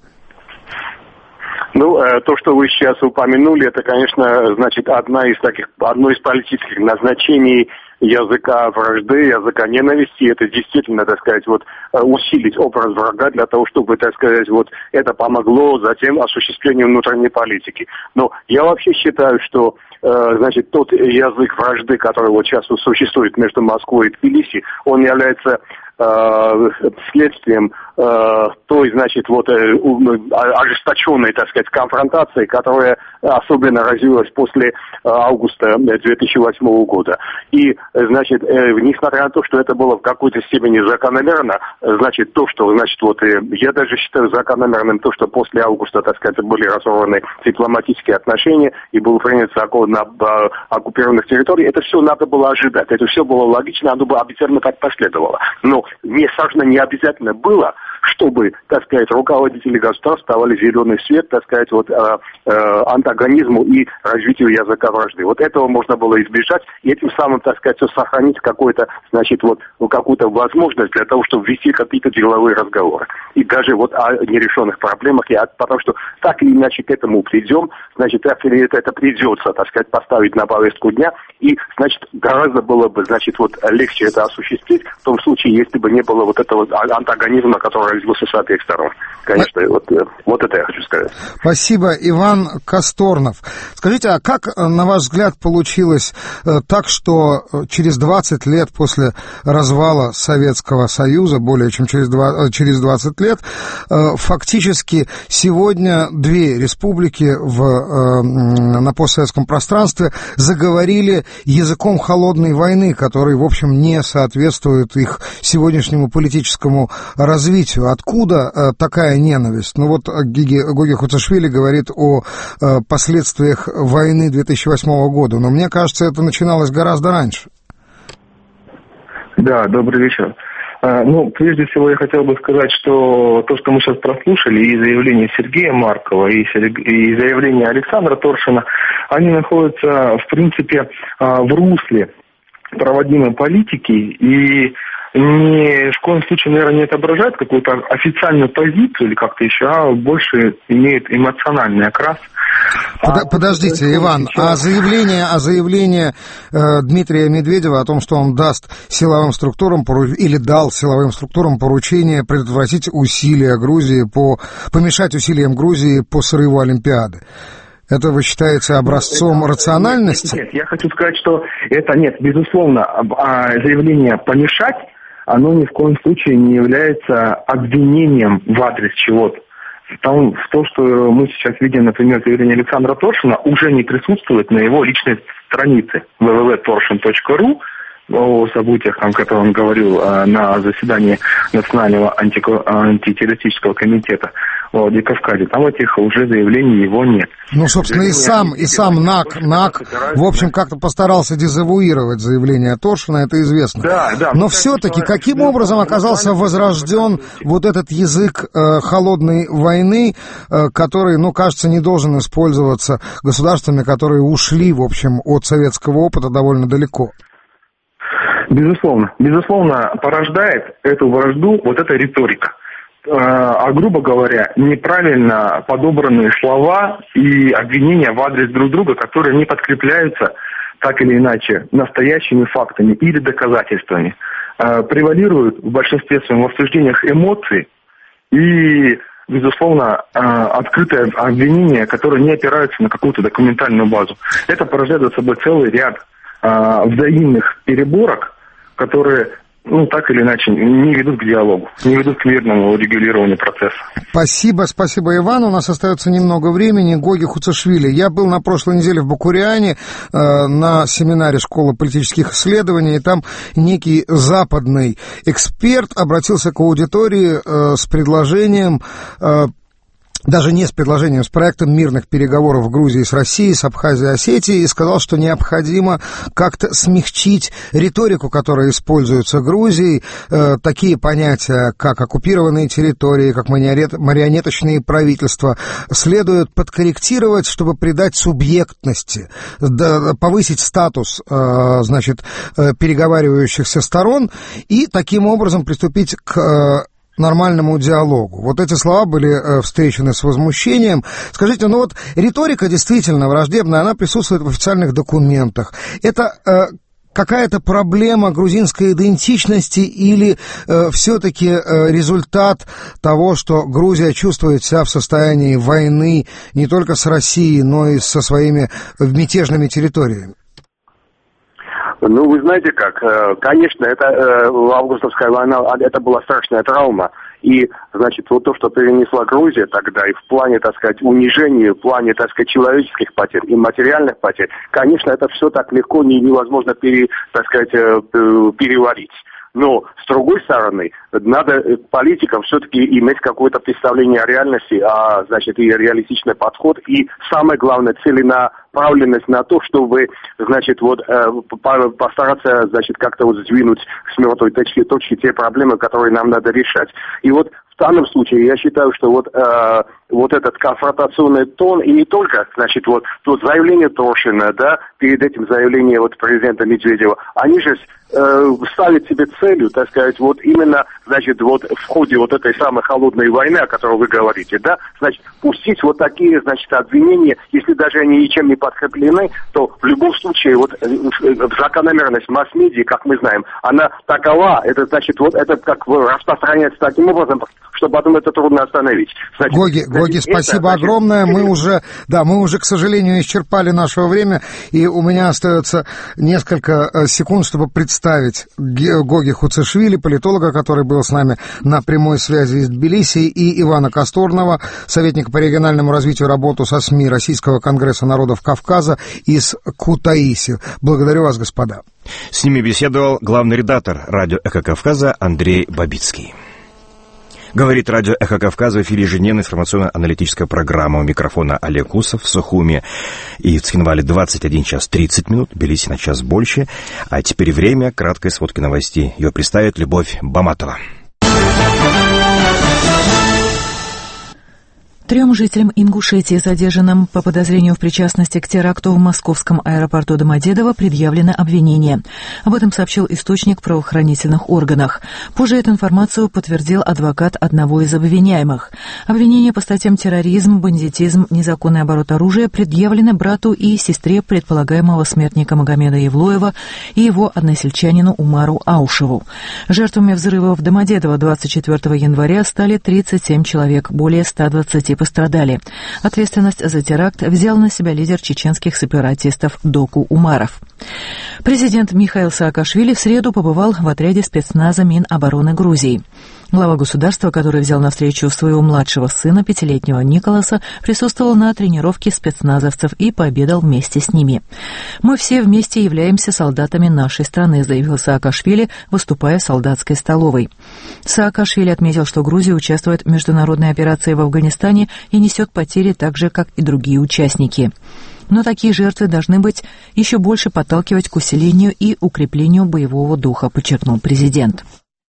Ну, то, что вы сейчас упомянули, это, конечно, значит, одна из таких, одно из политических назначений языка вражды, языка ненависти. Это действительно, так сказать, вот усилить образ врага для того, чтобы, так сказать, вот это помогло затем осуществлению внутренней политики. Но я вообще считаю, что значит, тот язык вражды, который вот сейчас существует между Москвой и Тбилиси, он является следствием той, значит, вот ожесточенной, так сказать, конфронтации, которая особенно развилась после августа две тысячи восьмого года. И, значит, несмотря на то, что это было в какой-то степени закономерно, значит, то, что, значит, вот я даже считаю закономерным то, что после августа, так сказать, были разорваны дипломатические отношения и был принят закон на оккупированных территориях, это все надо было ожидать, это все было логично, оно бы обязательно так последовало. Но не, совершенно не обязательно было чтобы, так сказать, руководители государств давали зеленый свет, так сказать, вот, э, э, антагонизму и развитию языка вражды. Вот этого можно было избежать, и этим самым, так сказать, сохранить какой-то, значит, вот, какую-то возможность для того, чтобы вести какие-то деловые разговоры. И даже вот о нерешенных проблемах, я, потому что так или иначе к этому придем, значит, так или иначе это придется, так сказать, поставить на повестку дня, и, значит, гораздо было бы, значит, вот легче это осуществить в том случае, если бы не было вот этого антагонизма, который развился с обеих сторон. Конечно, вот, вот это я хочу сказать. Спасибо, Иван Косторнов. Скажите, а как, на ваш взгляд, получилось э, так, что через двадцать лет после развала Советского Союза, более чем через, два, через двадцать лет, э, фактически сегодня две республики в, э, на постсоветском пространстве заговорили языком холодной войны, который, в общем, не соответствует их сегодняшнему политическому развитию? Откуда э, такая ненависть? Ну вот Гиги, Гоги Хуцашвили говорит о э, последствиях войны две тысячи восьмого года, но мне кажется, это начиналось гораздо раньше. Да, добрый вечер. А, ну, прежде всего я хотел бы сказать, что то, что мы сейчас прослушали, и заявление Сергея Маркова, и, и заявление Александра Торшина, они находятся, в принципе, в русле проводимой политики, и ни в коем случае, наверное, не отображает какую-то официальную позицию или как-то еще, а больше имеет эмоциональный окрас. Под, подождите, а, Иван, а заявление, а заявление э, Дмитрия Медведева о том, что он даст силовым структурам или дал силовым структурам поручение предотвратить усилия Грузии по помешать усилиям Грузии по срыву Олимпиады. Это вы считаете образцом это, рациональности? Нет, нет, я хочу сказать, что это нет, безусловно, заявление помешать, оно ни в коем случае не является обвинением в адрес чего-то. Там, в том, что мы сейчас видим, например, заявление Александра Торшина, уже не присутствует на его личной странице дабл ю дабл ю дабл ю точка торшин точка ру о событиях, о которых он говорил на заседании Национального анти- антитеррористического комитета в Владикавказе. Там этих уже заявлений его нет. Ну, собственно, и сам, и сам НАК, НАК, в общем, как-то постарался дезавуировать заявление Торшина, это известно. Да, да. Но все-таки, каким образом оказался возрожден вот этот язык э, холодной войны, э, который, ну, кажется, не должен использоваться государствами, которые ушли, в общем, от советского опыта довольно далеко? Безусловно. Безусловно, порождает эту вражду вот эта риторика. А, грубо говоря, неправильно подобранные слова и обвинения в адрес друг друга, которые не подкрепляются так или иначе настоящими фактами или доказательствами. А, превалируют в большинстве своем в обсуждениях эмоций и, безусловно, открытое обвинение, которое не опирается на какую-то документальную базу. Это порождает за собой целый ряд взаимных переборок, которые, ну, так или иначе, не ведут к диалогу, не ведут к мирному регулированию процесса. Спасибо, спасибо, Иван. У нас остается немного времени. Гоги Хуцашвили. Я был на прошлой неделе в Бакуриане э, на семинаре Школы политических исследований, и там некий западный эксперт обратился к аудитории э, с предложением э, даже не с предложением, с проектом мирных переговоров в Грузии с Россией, с Абхазией и Осетией, и сказал, что необходимо как-то смягчить риторику, которая используется Грузией, э, такие понятия, как оккупированные территории, как марионеточные правительства, следует подкорректировать, чтобы придать субъектности, да, повысить статус, э, значит, э, переговаривающихся сторон и таким образом приступить к э, нормальному диалогу. Вот эти слова были э, встречены с возмущением. Скажите, ну вот риторика действительно враждебная, она присутствует в официальных документах. Это э, какая-то проблема грузинской идентичности или э, все-таки э, результат того, что Грузия чувствует себя в состоянии войны не только с Россией, но и со своими мятежными территориями? Ну, вы знаете как, конечно, это августовская война, это была страшная травма. И, значит, вот то, что перенесла Грузия тогда, и в плане, так сказать, унижения, в плане, так сказать, человеческих потерь и материальных потерь, конечно, это все так легко невозможно, пере, так сказать, переварить. Но, с другой стороны, надо политикам все-таки иметь какое-то представление о реальности, а, значит, и реалистичный подход, и самое главное, целенаправленность на то, чтобы, значит, вот, постараться, значит, как-то вот сдвинуть с мертвой точки, точки те проблемы, которые нам надо решать. И вот в в данном случае я считаю, что вот, э, вот этот конфронтационный тон, и не только, значит, вот тут заявление Трошина, да, перед этим заявление вот президента Медведева, они же э, ставят себе целью, так сказать, вот именно, значит, вот в ходе вот этой самой холодной войны, о которой вы говорите, да, значит, пустить вот такие, значит, обвинения, если даже они ничем не подкреплены, то в любом случае вот закономерность масс-медиа, как мы знаем, она такова, это значит, вот это как распространяется таким образом, что потом это трудно остановить. Значит, Гоги, значит, Гоги, спасибо это, огромное. Значит, мы уже, да, мы уже, к сожалению, исчерпали наше время, и у меня остается несколько секунд, чтобы представить Гоги Хуцишвили, политолога, который был с нами на прямой связи из Тбилиси, и Ивана Косторного, советника по региональному развитию работы со СМИ Российского конгресса народов Кавказа из Кутаиси. Благодарю вас, господа. С ними беседовал главный редактор радио «Эхо Кавказа» Андрей Бабицкий. Говорит радио «Эхо Кавказа», в эфире ежедневная информационно-аналитическая программа. У микрофона Олег Усов в Сухуми и в Цхинвале двадцать один час тридцать минут, в Тбилиси на час больше. А теперь время краткой сводки новостей. Ее представит Любовь Баматова. Трем жителям Ингушетии, задержанным по подозрению в причастности к теракту в московском аэропорту Домодедово, предъявлено обвинение. Об этом сообщил источник в правоохранительных органах. Позже эту информацию подтвердил адвокат одного из обвиняемых. Обвинение по статьям терроризм, бандитизм, незаконный оборот оружия предъявлено брату и сестре предполагаемого смертника Магомеда Евлоева и его односельчанину Умару Аушеву. Жертвами взрыва в Домодедово двадцать четвёртого января стали тридцать семь человек, более ста двадцати пострадали. Ответственность за теракт взял на себя лидер чеченских сепаратистов Доку Умаров. Президент Михаил Саакашвили в среду побывал в отряде спецназа Минобороны Грузии. Глава государства, который взял на встречу своего младшего сына, пятилетнего Николаса, присутствовал на тренировке спецназовцев и пообедал вместе с ними. «Мы все вместе являемся солдатами нашей страны», заявил Саакашвили, выступая в солдатской столовой. Саакашвили отметил, что Грузия участвует в международной операции в Афганистане и несет потери так же, как и другие участники. Но такие жертвы должны быть еще больше подталкивать к усилению и укреплению боевого духа, подчеркнул президент.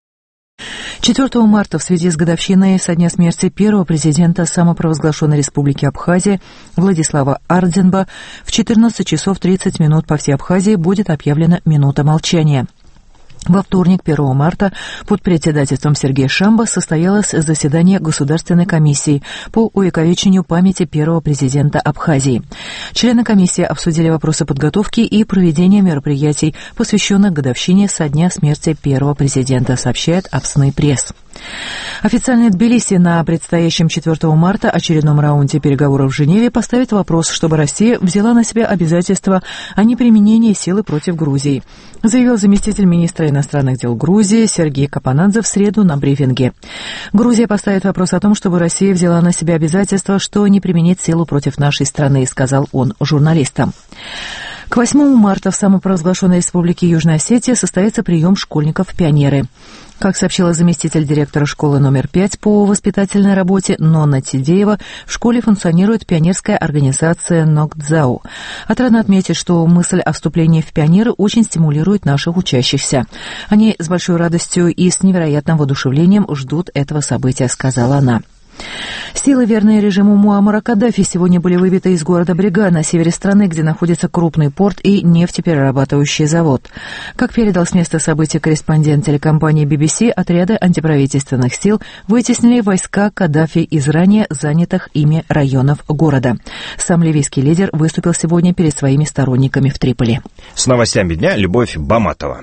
четвёртого марта в связи с годовщиной со дня смерти первого президента самопровозглашенной республики Абхазия Владислава Ардзенба в четырнадцать часов тридцать минут по всей Абхазии будет объявлена минута молчания. Во вторник, первого марта, под председательством Сергея Шамба состоялось заседание Государственной комиссии по увековечению памяти первого президента Абхазии. Члены комиссии обсудили вопросы подготовки и проведения мероприятий, посвященных годовщине со дня смерти первого президента, сообщает Апсны пресс. Официальный Тбилиси на предстоящем четвёртого марта очередном раунде переговоров в Женеве поставит вопрос, чтобы Россия взяла на себя обязательства о неприменении силы против Грузии, заявил заместитель министра иностранных дел Грузии Сергей Капанадзе в среду на брифинге. Грузия поставит вопрос о том, чтобы Россия взяла на себя обязательства, что не применит силу против нашей страны, сказал он журналистам. К восьмому марта в самопровозглашенной республике Южная Осетия состоится прием школьников в пионеры. Как сообщила заместитель директора школы номер пять по воспитательной работе Нонна Тидеева, в школе функционирует пионерская организация Нокдзау. Отрадно отметить, что мысль о вступлении в пионеры очень стимулирует наших учащихся. Они с большой радостью и с невероятным воодушевлением ждут этого события, сказала она. Силы, верные режиму Муаммара Каддафи, сегодня были выбиты из города Брега на севере страны, где находится крупный порт и нефтеперерабатывающий завод. Как передал с места событий корреспондент телекомпании би би си, отряды антиправительственных сил вытеснили войска Каддафи из ранее занятых ими районов города. Сам ливийский лидер выступил сегодня перед своими сторонниками в Триполи. С новостями дня Любовь Баматова.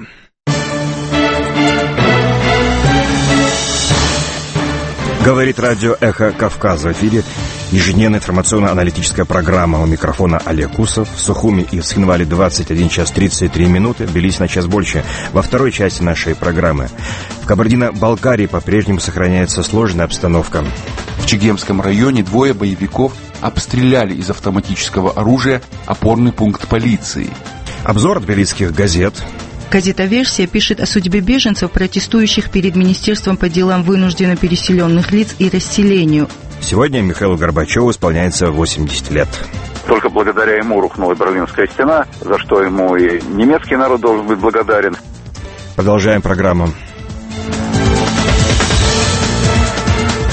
Говорит радио «Эхо Кавказа». В эфире ежедневная информационно-аналитическая программа. У микрофона Олег Усов. В Сухуми и в Цхинвале двадцать один час тридцать три минуты. В Тбилиси на час больше. Во второй части нашей программы. В Кабардино-Балкарии по-прежнему сохраняется сложная обстановка. В Чегемском районе двое боевиков обстреляли из автоматического оружия опорный пункт полиции. Обзор тбилисских газет. Газета «Версия» пишет о судьбе беженцев, протестующих перед Министерством по делам вынужденно переселенных лиц и расселению. Сегодня Михаилу Горбачеву исполняется восемьдесят лет. Только благодаря ему рухнула Берлинская стена, за что ему и немецкий народ должен быть благодарен. Продолжаем программу.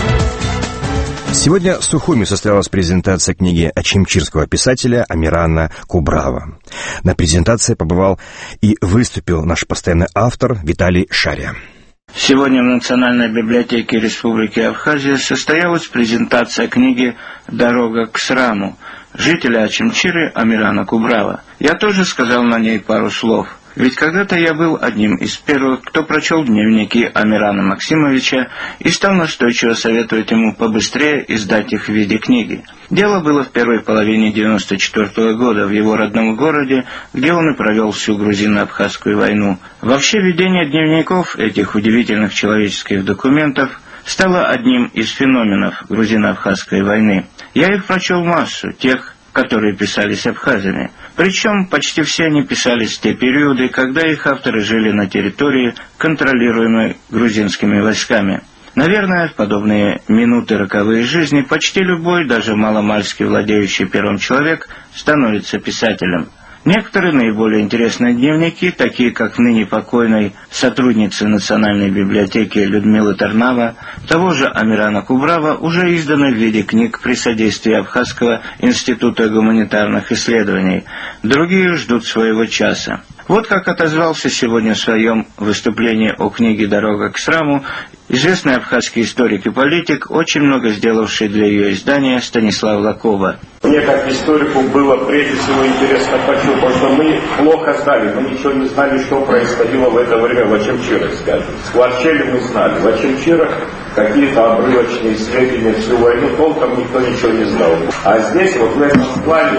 Сегодня в Сухуми состоялась презентация книги ачимчирского писателя Амирана Кубрава. На презентации побывал и выступил наш постоянный автор Виталий Шария. Сегодня в Национальной библиотеке Республики Абхазия состоялась презентация книги «Дорога к Сраму» жителя Ачимчиры Амирана Кубрава. Я тоже сказал на ней пару слов. Ведь когда-то я был одним из первых, кто прочел дневники Амирана Максимовича и стал настойчиво советовать ему побыстрее издать их в виде книги. Дело было в первой половине девяносто четвёртого года в его родном городе, где он и провел всю грузино-абхазскую войну. Вообще ведение дневников, этих удивительных человеческих документов, стало одним из феноменов грузино-абхазской войны. Я их прочел массу, тех, которые писались абхазами. Причем почти все они писались в те периоды, когда их авторы жили на территории, контролируемой грузинскими войсками. Наверное, в подобные минуты роковой жизни почти любой, даже маломальски владеющий пером человек, становится писателем. Некоторые наиболее интересные дневники, такие как ныне покойной сотрудницы Национальной библиотеки Людмилы Тарнава, того же Амирана Кубрава, уже изданы в виде книг при содействии Абхазского института гуманитарных исследований. Другие ждут своего часа. Вот как отозвался сегодня в своем выступлении о книге «Дорога к Сраму» известный абхазский историк и политик, очень много сделавший для ее издания Станислав Лакова. Мне как историку было прежде всего интересно почему, потому что мы плохо знали, мы ничего не знали, что происходило в это время в Ачимчирах, скажем. Скворчели мы знали, в Ачимчирах какие-то обрывочные сведения всю войну, толком никто ничего не знал. А здесь вот в этом плане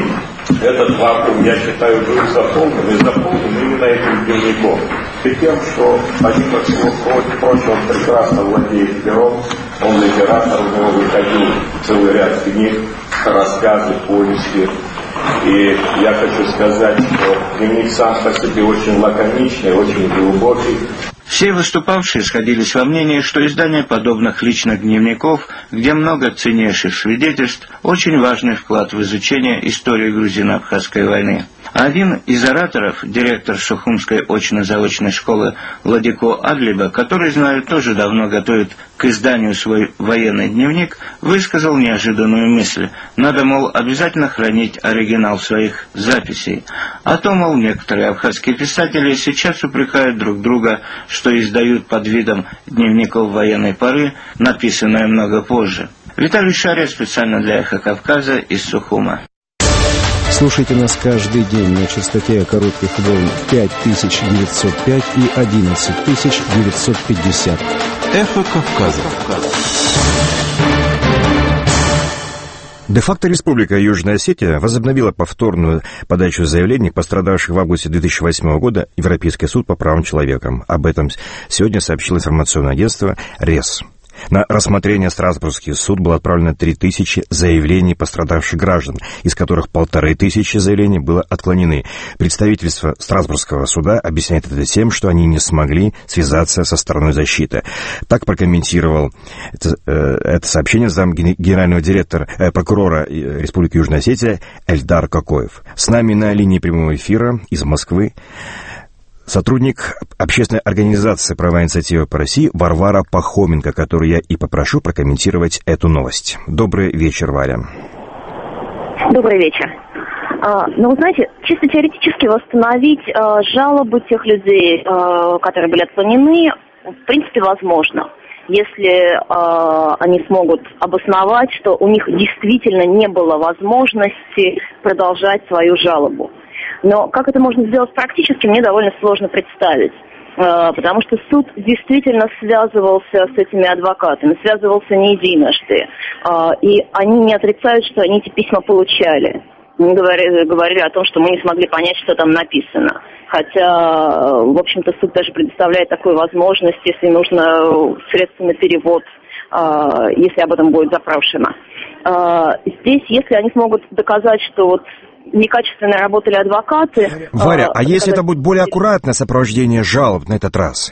этот вакуум, я считаю, был заполнен и заполнен именно этим дневником. И тем, что помимо всего прочего прекрасно владеет пером, он литератор, у него выходил целый ряд книг, рассказы, повести. И я хочу сказать, что дневник сам по себе очень лаконичный, очень глубокий. Все выступавшие сходились во мнении, что издание подобных личных дневников, где много ценнейших свидетельств, очень важный вклад в изучение истории грузино-абхазской войны. Один из ораторов, директор Сухумской очно-заочной школы Владико Адлиба, который, знаю, тоже давно готовит к изданию свой военный дневник, высказал неожиданную мысль. Надо, мол, обязательно хранить оригинал своих записей. А то, мол, некоторые абхазские писатели сейчас упрекают друг друга, что издают под видом дневников военной поры, написанное много позже. Виталий Шария специально для «Эхо Кавказа» из Сухума. Слушайте нас каждый день на частоте коротких волн пять тысяч девятьсот пять и одиннадцать тысяч девятьсот пятьдесят. Эхо Кавказа. Де-факто Республика Южная Осетия возобновила повторную подачу заявлений пострадавших в августе две тысячи восьмого года в Европейский суд по правам человека. Об этом сегодня сообщило информационное агентство РЕС. На рассмотрение Страсбургский суд было отправлено три тысячи заявлений пострадавших граждан, из которых полторы тысячи заявлений было отклонены. Представительство Страсбургского суда объясняет это тем, что они не смогли связаться со стороной защиты. Так прокомментировал это, э, это сообщение зам генерального директора, э, прокурора Республики Южная Осетия Эльдар Кокоев. С нами на линии прямого эфира из Москвы сотрудник общественной организации «Правовая инициатива по России» Варвара Пахоменко, которую я и попрошу прокомментировать эту новость. Добрый вечер, Варя. Добрый вечер. А, ну, вы знаете, чисто теоретически восстановить а, жалобы тех людей, а, которые были отклонены, в принципе, возможно. Если а, они смогут обосновать, что у них действительно не было возможности продолжать свою жалобу. Но как это можно сделать практически, мне довольно сложно представить, потому что суд действительно связывался с этими адвокатами, связывался не единожды, и они не отрицают, что они эти письма получали. Они говорили, говорили о том, что мы не смогли понять, что там написано. Хотя, в общем-то, суд даже предоставляет такую возможность, если нужно средства на перевод, если об этом будет запрошено. Здесь, если они смогут доказать, что вот некачественно работали адвокаты... Варя, а, а если это будет более аккуратное сопровождение жалоб на этот раз?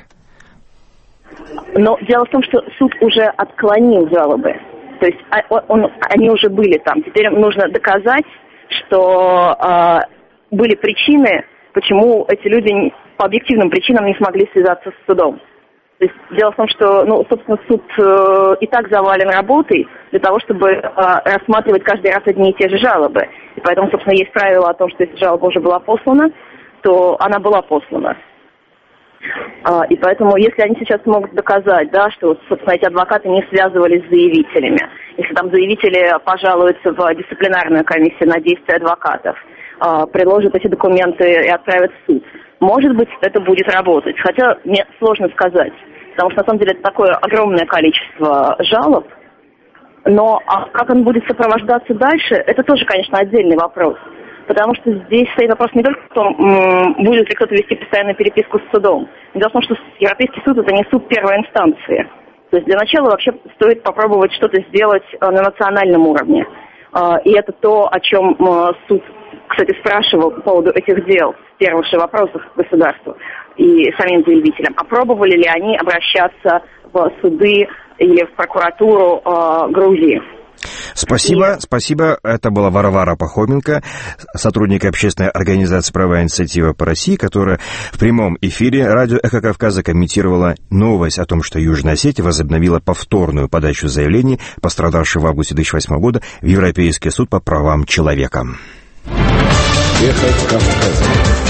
Но дело в том, что суд уже отклонил жалобы. То есть он, он, они уже были там. Теперь нужно доказать, что а, были причины, почему эти люди по объективным причинам не смогли связаться с судом. То есть дело в том, что, ну, собственно, суд э, и так завален работой для того, чтобы э, рассматривать каждый раз одни и те же жалобы. И поэтому, собственно, есть правило о том, что если жалоба уже была послана, то она была послана. А, и поэтому, если они сейчас смогут доказать, да, что, собственно, эти адвокаты не связывались с заявителями, если там заявители пожалуются в дисциплинарную комиссию на действия адвокатов, а, предложат эти документы и отправят в суд, может быть, это будет работать. Хотя мне сложно сказать, потому что, на самом деле, это такое огромное количество жалоб, но а как он будет сопровождаться дальше, это тоже, конечно, отдельный вопрос. Потому что здесь стоит вопрос не только в том, будет ли кто-то вести постоянную переписку с судом. Дело в том, что Европейский суд – это не суд первой инстанции. То есть для начала вообще стоит попробовать что-то сделать на национальном уровне. И это то, о чем суд, кстати, спрашивал по поводу этих дел, первых же вопросов государству и самим заявителям. А пробовали ли они обращаться в суды или в прокуратуру Грузии? Спасибо, спасибо. Это была Варвара Пахоменко, сотрудник общественной организации «Правовая инициатива по России», которая в прямом эфире радио «Эхо Кавказа» комментировала новость о том, что Южная Осетия возобновила повторную подачу заявлений, пострадавших в августе две тысячи восьмого года, в Европейский суд по правам человека. «Эхо Кавказа».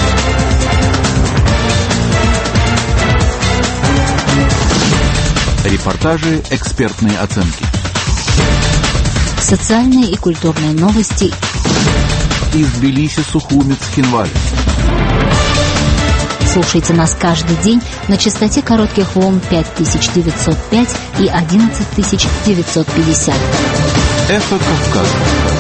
Репортажи, экспертные оценки. Социальные и культурные новости из Тбилиси, Сухуми, Цхинвали. Слушайте нас каждый день на частоте коротких волн пять тысяч девятьсот пять и одиннадцать тысяч девятьсот пятьдесят. Эхо Кавказа.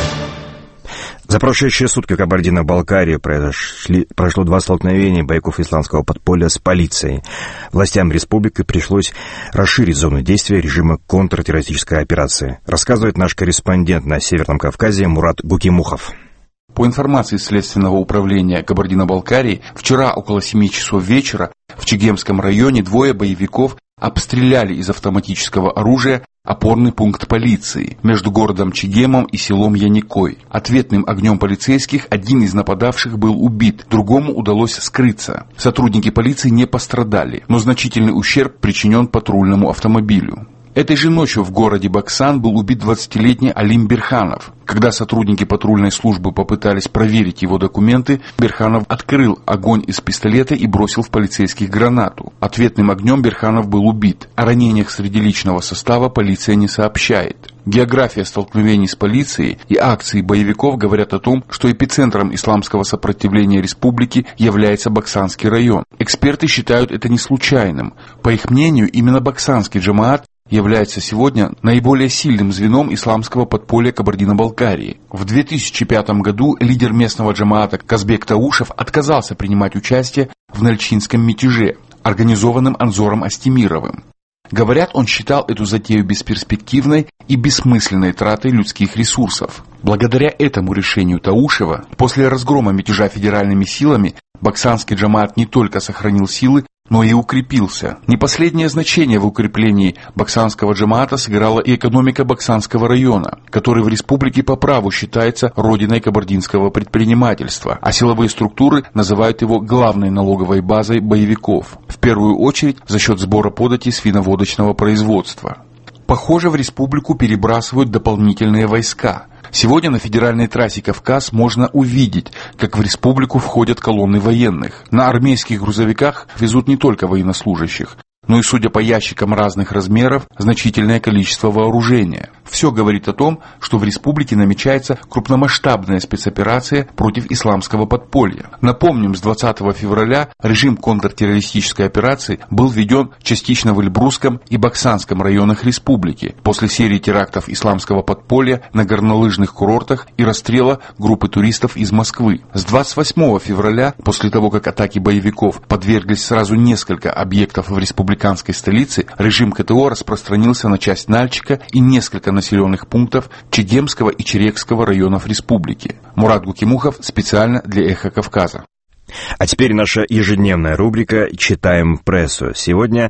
За прошедшие сутки в Кабардино-Балкарии произошли, прошло два столкновения боевиков исламского подполья с полицией. Властям республики пришлось расширить зону действия режима контртеррористической операции, рассказывает наш корреспондент на Северном Кавказе Мурат Гукимухов. По информации Следственного управления Кабардино-Балкарии, вчера около семи часов вечера в Чегемском районе двое боевиков обстреляли из автоматического оружия опорный пункт полиции между городом Чегемом и селом Яникой. Ответным огнем полицейских один из нападавших был убит, другому удалось скрыться. Сотрудники полиции не пострадали, но значительный ущерб причинен патрульному автомобилю. Этой же ночью в городе Баксан был убит двадцатилетний Алим Берханов. Когда сотрудники патрульной службы попытались проверить его документы, Берханов открыл огонь из пистолета и бросил в полицейских гранату. Ответным огнем Берханов был убит. О ранениях среди личного состава полиция не сообщает. География столкновений с полицией и акции боевиков говорят о том, что эпицентром исламского сопротивления республики является Баксанский район. Эксперты считают это не случайным. По их мнению, именно Баксанский джамаат является сегодня наиболее сильным звеном исламского подполья Кабардино-Балкарии. В две тысячи пятом году лидер местного джамаата Казбек Таушев отказался принимать участие в Нальчинском мятеже, организованном Анзором Астемировым. Говорят, он считал эту затею бесперспективной и бессмысленной тратой людских ресурсов. Благодаря этому решению Таушева, после разгрома мятежа федеральными силами, Баксанский джамаат не только сохранил силы, но и укрепился. Не последнее значение в укреплении Баксанского джамаата сыграла и экономика Баксанского района, который в республике по праву считается родиной кабардинского предпринимательства, а силовые структуры называют его главной налоговой базой боевиков, в первую очередь за счет сбора податей с виноводочного производства. Похоже, в республику перебрасывают дополнительные войска. Сегодня на федеральной трассе Кавказ можно увидеть, как в республику входят колонны военных. На армейских грузовиках везут не только военнослужащих, но и, судя по ящикам разных размеров, значительное количество вооружения. Все говорит о том, что в республике намечается крупномасштабная спецоперация против исламского подполья. Напомним, с двадцатого февраля режим контртеррористической операции был введен частично в Эльбрусском и Баксанском районах республики после серии терактов исламского подполья на горнолыжных курортах и расстрела группы туристов из Москвы. С двадцать восьмого февраля, после того, как атаки боевиков подверглись сразу несколько объектов в республиканской столице, режим КТО распространился на часть Нальчика и несколько населенных пунктов Чегемского и Черекского районов республики. Мурат Гукимухов специально для «Эхо Кавказа». А теперь наша ежедневная рубрика «Читаем прессу». Сегодня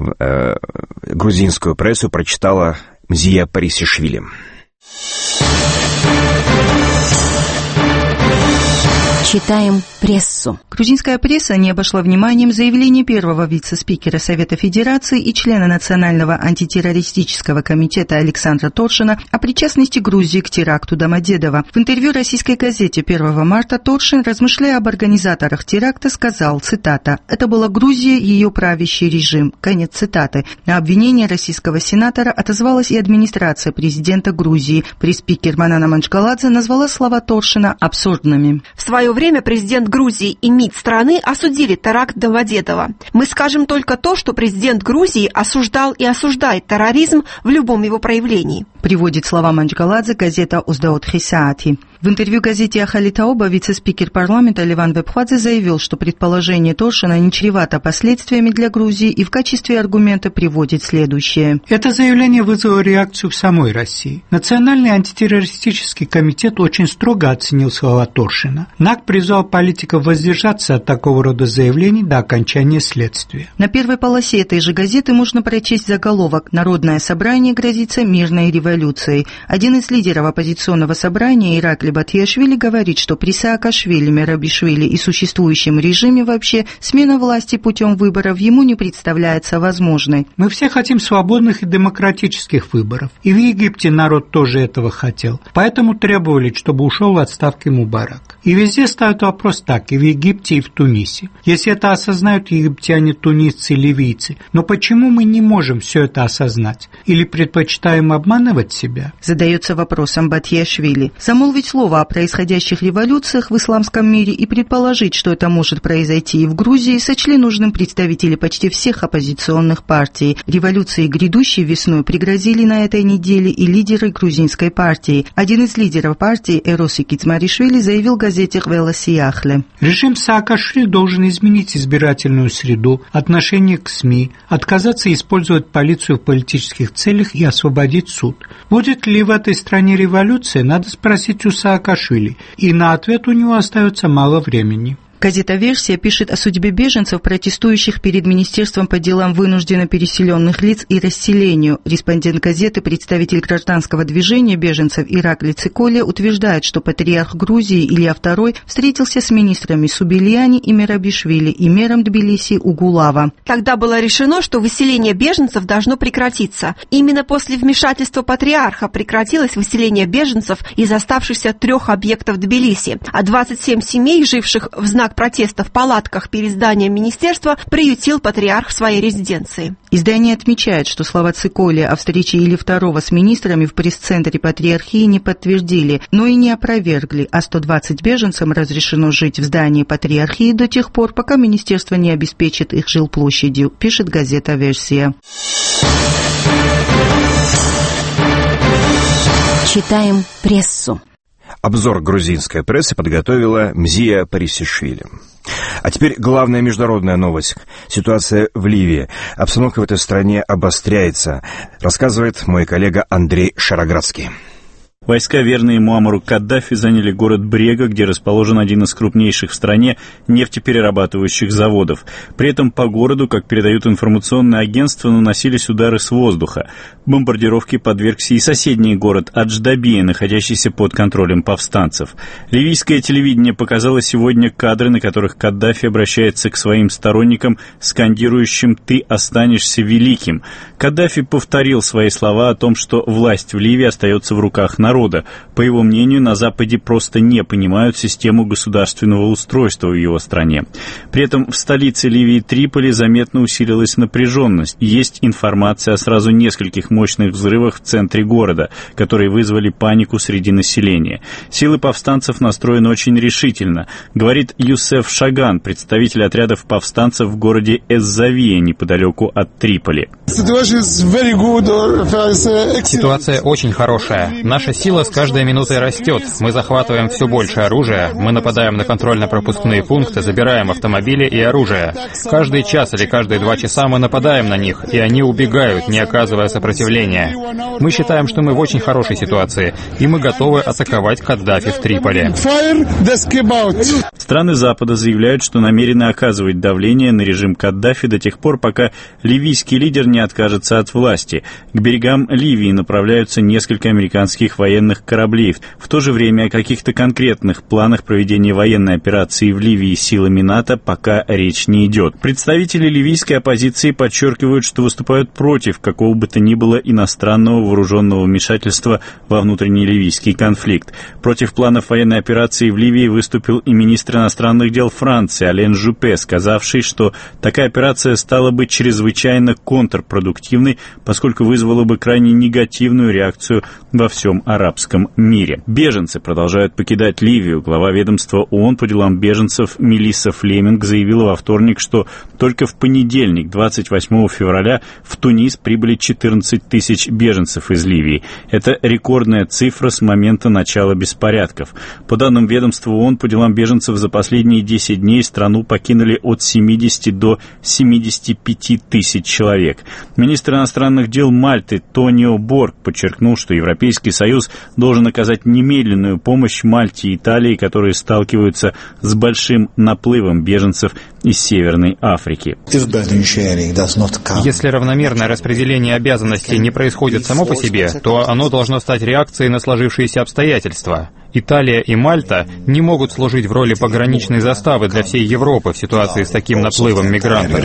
э, грузинскую прессу прочитала Мзия Парисишвили. Читаем прессу. Грузинская пресса не обошла вниманием заявление первого вице-спикера Совета Федерации и члена Национального антитеррористического комитета Александра Торшина о причастности Грузии к теракту Домодедово. В интервью российской газете первого марта Торшин, размышляя об организаторах теракта, сказал, цитата, «Это была Грузия и ее правящий режим». Конец цитаты. На обвинение российского сенатора отозвалась и администрация президента Грузии. Пресс-спикер Манана Манчгаладзе назвала слова Торшина абсурдными. В свое время президент Грузии и МИД страны осудили теракт Домодедово. Мы скажем только то, что президент Грузии осуждал и осуждает терроризм в любом его проявлении. Приводит слова Манчгаладзе газета «Уздаот Хисаати». В интервью газете «Ахалитаоба» вице-спикер парламента Леван Вебхвадзе заявил, что предположение Торшина не чревато последствиями для Грузии и в качестве аргумента приводит следующее. Это заявление вызвало реакцию в самой России. Национальный антитеррористический комитет очень строго оценил слова Торшина. НАК призвал политиков воздержаться от такого рода заявлений до окончания следствия. На первой полосе этой же газеты можно прочесть заголовок «Народное собрание грозится мирной революцией». Один из лидеров оппозиционного собрания, Иракли Батьяшвили, говорит, что при Саакашвили, Мерабишвили и существующем режиме вообще смена власти путем выборов ему не представляется возможной. Мы все хотим свободных и демократических выборов. И в Египте народ тоже этого хотел. Поэтому требовали, чтобы ушел в отставку Мубарак. И везде ставят вопрос так, и в Египте, и в Тунисе. Если это осознают египтяне, тунисцы, ливийцы, но почему мы не можем все это осознать? Или предпочитаем обманывать себя? Задается вопросом Батьяшвили. Замолвить слово о происходящих революциях в исламском мире и предположить, что это может произойти и в Грузии, сочли нужным представители почти всех оппозиционных партий. Революции, грядущей весной, пригрозили на этой неделе и лидеры грузинской партии. Один из лидеров партии, Эроси Кицмаришвили, заявил газете «Хвела Сияхле». Режим Саакашвили должен изменить избирательную среду, отношение к СМИ, отказаться использовать полицию в политических целях и освободить суд. Будет ли в этой стране революция, надо спросить у Саакашвили, и на ответ у него остается мало времени. Газета «Версия» пишет о судьбе беженцев, протестующих перед Министерством по делам вынужденно переселенных лиц и расселению. Респондент газеты, представитель гражданского движения беженцев Иракли Циколия, утверждает, что патриарх Грузии Илья второй встретился с министрами Субильяни и Мерабишвили и мэром Тбилиси Угулава. Тогда было решено, что выселение беженцев должно прекратиться. Именно после вмешательства патриарха прекратилось выселение беженцев из оставшихся трех объектов Тбилиси, а двадцать семь семей, живших в знак протеста в палатках перед зданием министерства, приютил патриарх в своей резиденции. Издание отмечает, что слова Циколия о встрече Ильи второго с министрами в пресс-центре патриархии не подтвердили, но и не опровергли, а сто двадцать беженцам разрешено жить в здании патриархии до тех пор, пока министерство не обеспечит их жилплощадью, пишет газета «Версия». Читаем прессу. Обзор грузинской прессы подготовила Мзия Парисишвили. А теперь главная международная новость. Ситуация в Ливии. Обстановка в этой стране обостряется, рассказывает мой коллега Андрей Шароградский. Войска, верные Муаммару Каддафи, заняли город Брега, где расположен один из крупнейших в стране нефтеперерабатывающих заводов. При этом по городу, как передают информационные агентства, наносились удары с воздуха. Бомбардировке подвергся и соседний город Адждабия, находящийся под контролем повстанцев. Ливийское телевидение показало сегодня кадры, на которых Каддафи обращается к своим сторонникам, скандирующим «Ты останешься великим». Каддафи повторил свои слова о том, что власть в Ливии остается в руках народа. Народа. По его мнению, на Западе просто не понимают систему государственного устройства в его стране. При этом в столице Ливии Триполи заметно усилилась напряженность. Есть информация о сразу нескольких мощных взрывах в центре города, которые вызвали панику среди населения. Силы повстанцев настроены очень решительно, говорит Юсеф Шаган, представитель отрядов повстанцев в городе Эззавия, неподалеку от Триполи. Ситуация очень хорошая. Наша сила с каждой минутой растет. Мы захватываем все больше оружия, мы нападаем на контрольно-пропускные пункты, забираем автомобили и оружие. Каждый час или каждые два часа мы нападаем на них, и они убегают, не оказывая сопротивления. Мы считаем, что мы в очень хорошей ситуации, и мы готовы атаковать Каддафи в Триполи. Страны Запада заявляют, что намерены оказывать давление на режим Каддафи до тех пор, пока ливийский лидер не откажется от власти. К берегам Ливии направляются несколько американских военных военных кораблей. В то же время о каких-то конкретных планах проведения военной операции в Ливии силами НАТО пока речь не идет. Представители ливийской оппозиции подчеркивают, что выступают против какого бы то ни было иностранного вооруженного вмешательства во внутренний ливийский конфликт. Против планов военной операции в Ливии выступил и министр иностранных дел Франции Ален Жюпе, сказавший, что такая операция стала бы чрезвычайно контрпродуктивной, поскольку вызвала бы крайне негативную реакцию во всем арабском мире. Беженцы продолжают покидать Ливию. Глава ведомства ООН по делам беженцев Мелисса Флеминг заявила во вторник, что только в понедельник, двадцать восьмого февраля, в Тунис прибыли четырнадцать тысяч беженцев из Ливии. Это рекордная цифра с момента начала беспорядков. По данным ведомства ООН по делам беженцев, за последние десять дней страну покинули от семидесяти до семидесяти пяти тысяч человек. Министр иностранных дел Мальты Тонио Борг подчеркнул, что Европейский Союз должен оказать немедленную помощь Мальте и Италии, которые сталкиваются с большим наплывом беженцев из Северной Африки. Если равномерное распределение обязанностей не происходит само по себе, то оно должно стать реакцией на сложившиеся обстоятельства. Италия и Мальта не могут служить в роли пограничной заставы для всей Европы в ситуации с таким наплывом мигрантов.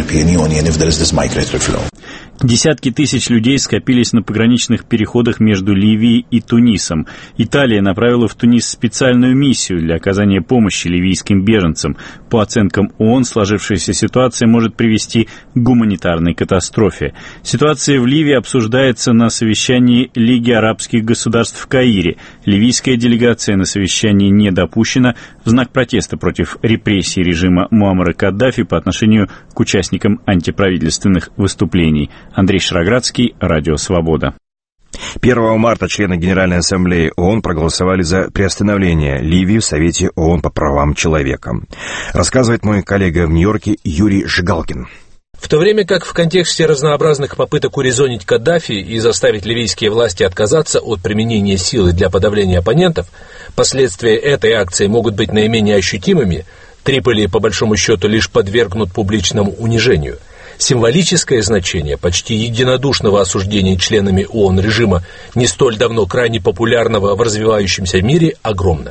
Десятки тысяч людей скопились на пограничных переходах между Ливией и Тунисом. Италия направила в Тунис специальную миссию для оказания помощи ливийским беженцам. По оценкам ООН, сложившаяся ситуация может привести к гуманитарной катастрофе. Ситуация в Ливии обсуждается на совещании Лиги арабских государств в Каире. Ливийская делегация на совещании не допущена в знак протеста против репрессий режима Муаммара Каддафи по отношению к участникам антиправительственных выступлений. Андрей Шароградский, Радио Свобода. первого марта члены Генеральной Ассамблеи ООН проголосовали за приостановление Ливии в Совете ООН по правам человека. Рассказывает мой коллега в Нью-Йорке Юрий Жигалкин. В то время как в контексте разнообразных попыток урезонить Каддафи и заставить ливийские власти отказаться от применения силы для подавления оппонентов, последствия этой акции могут быть наименее ощутимыми, Триполи, по большому счету, лишь подвергнут публичному унижению. Символическое значение почти единодушного осуждения членами ООН режима, не столь давно крайне популярного в развивающемся мире, огромно.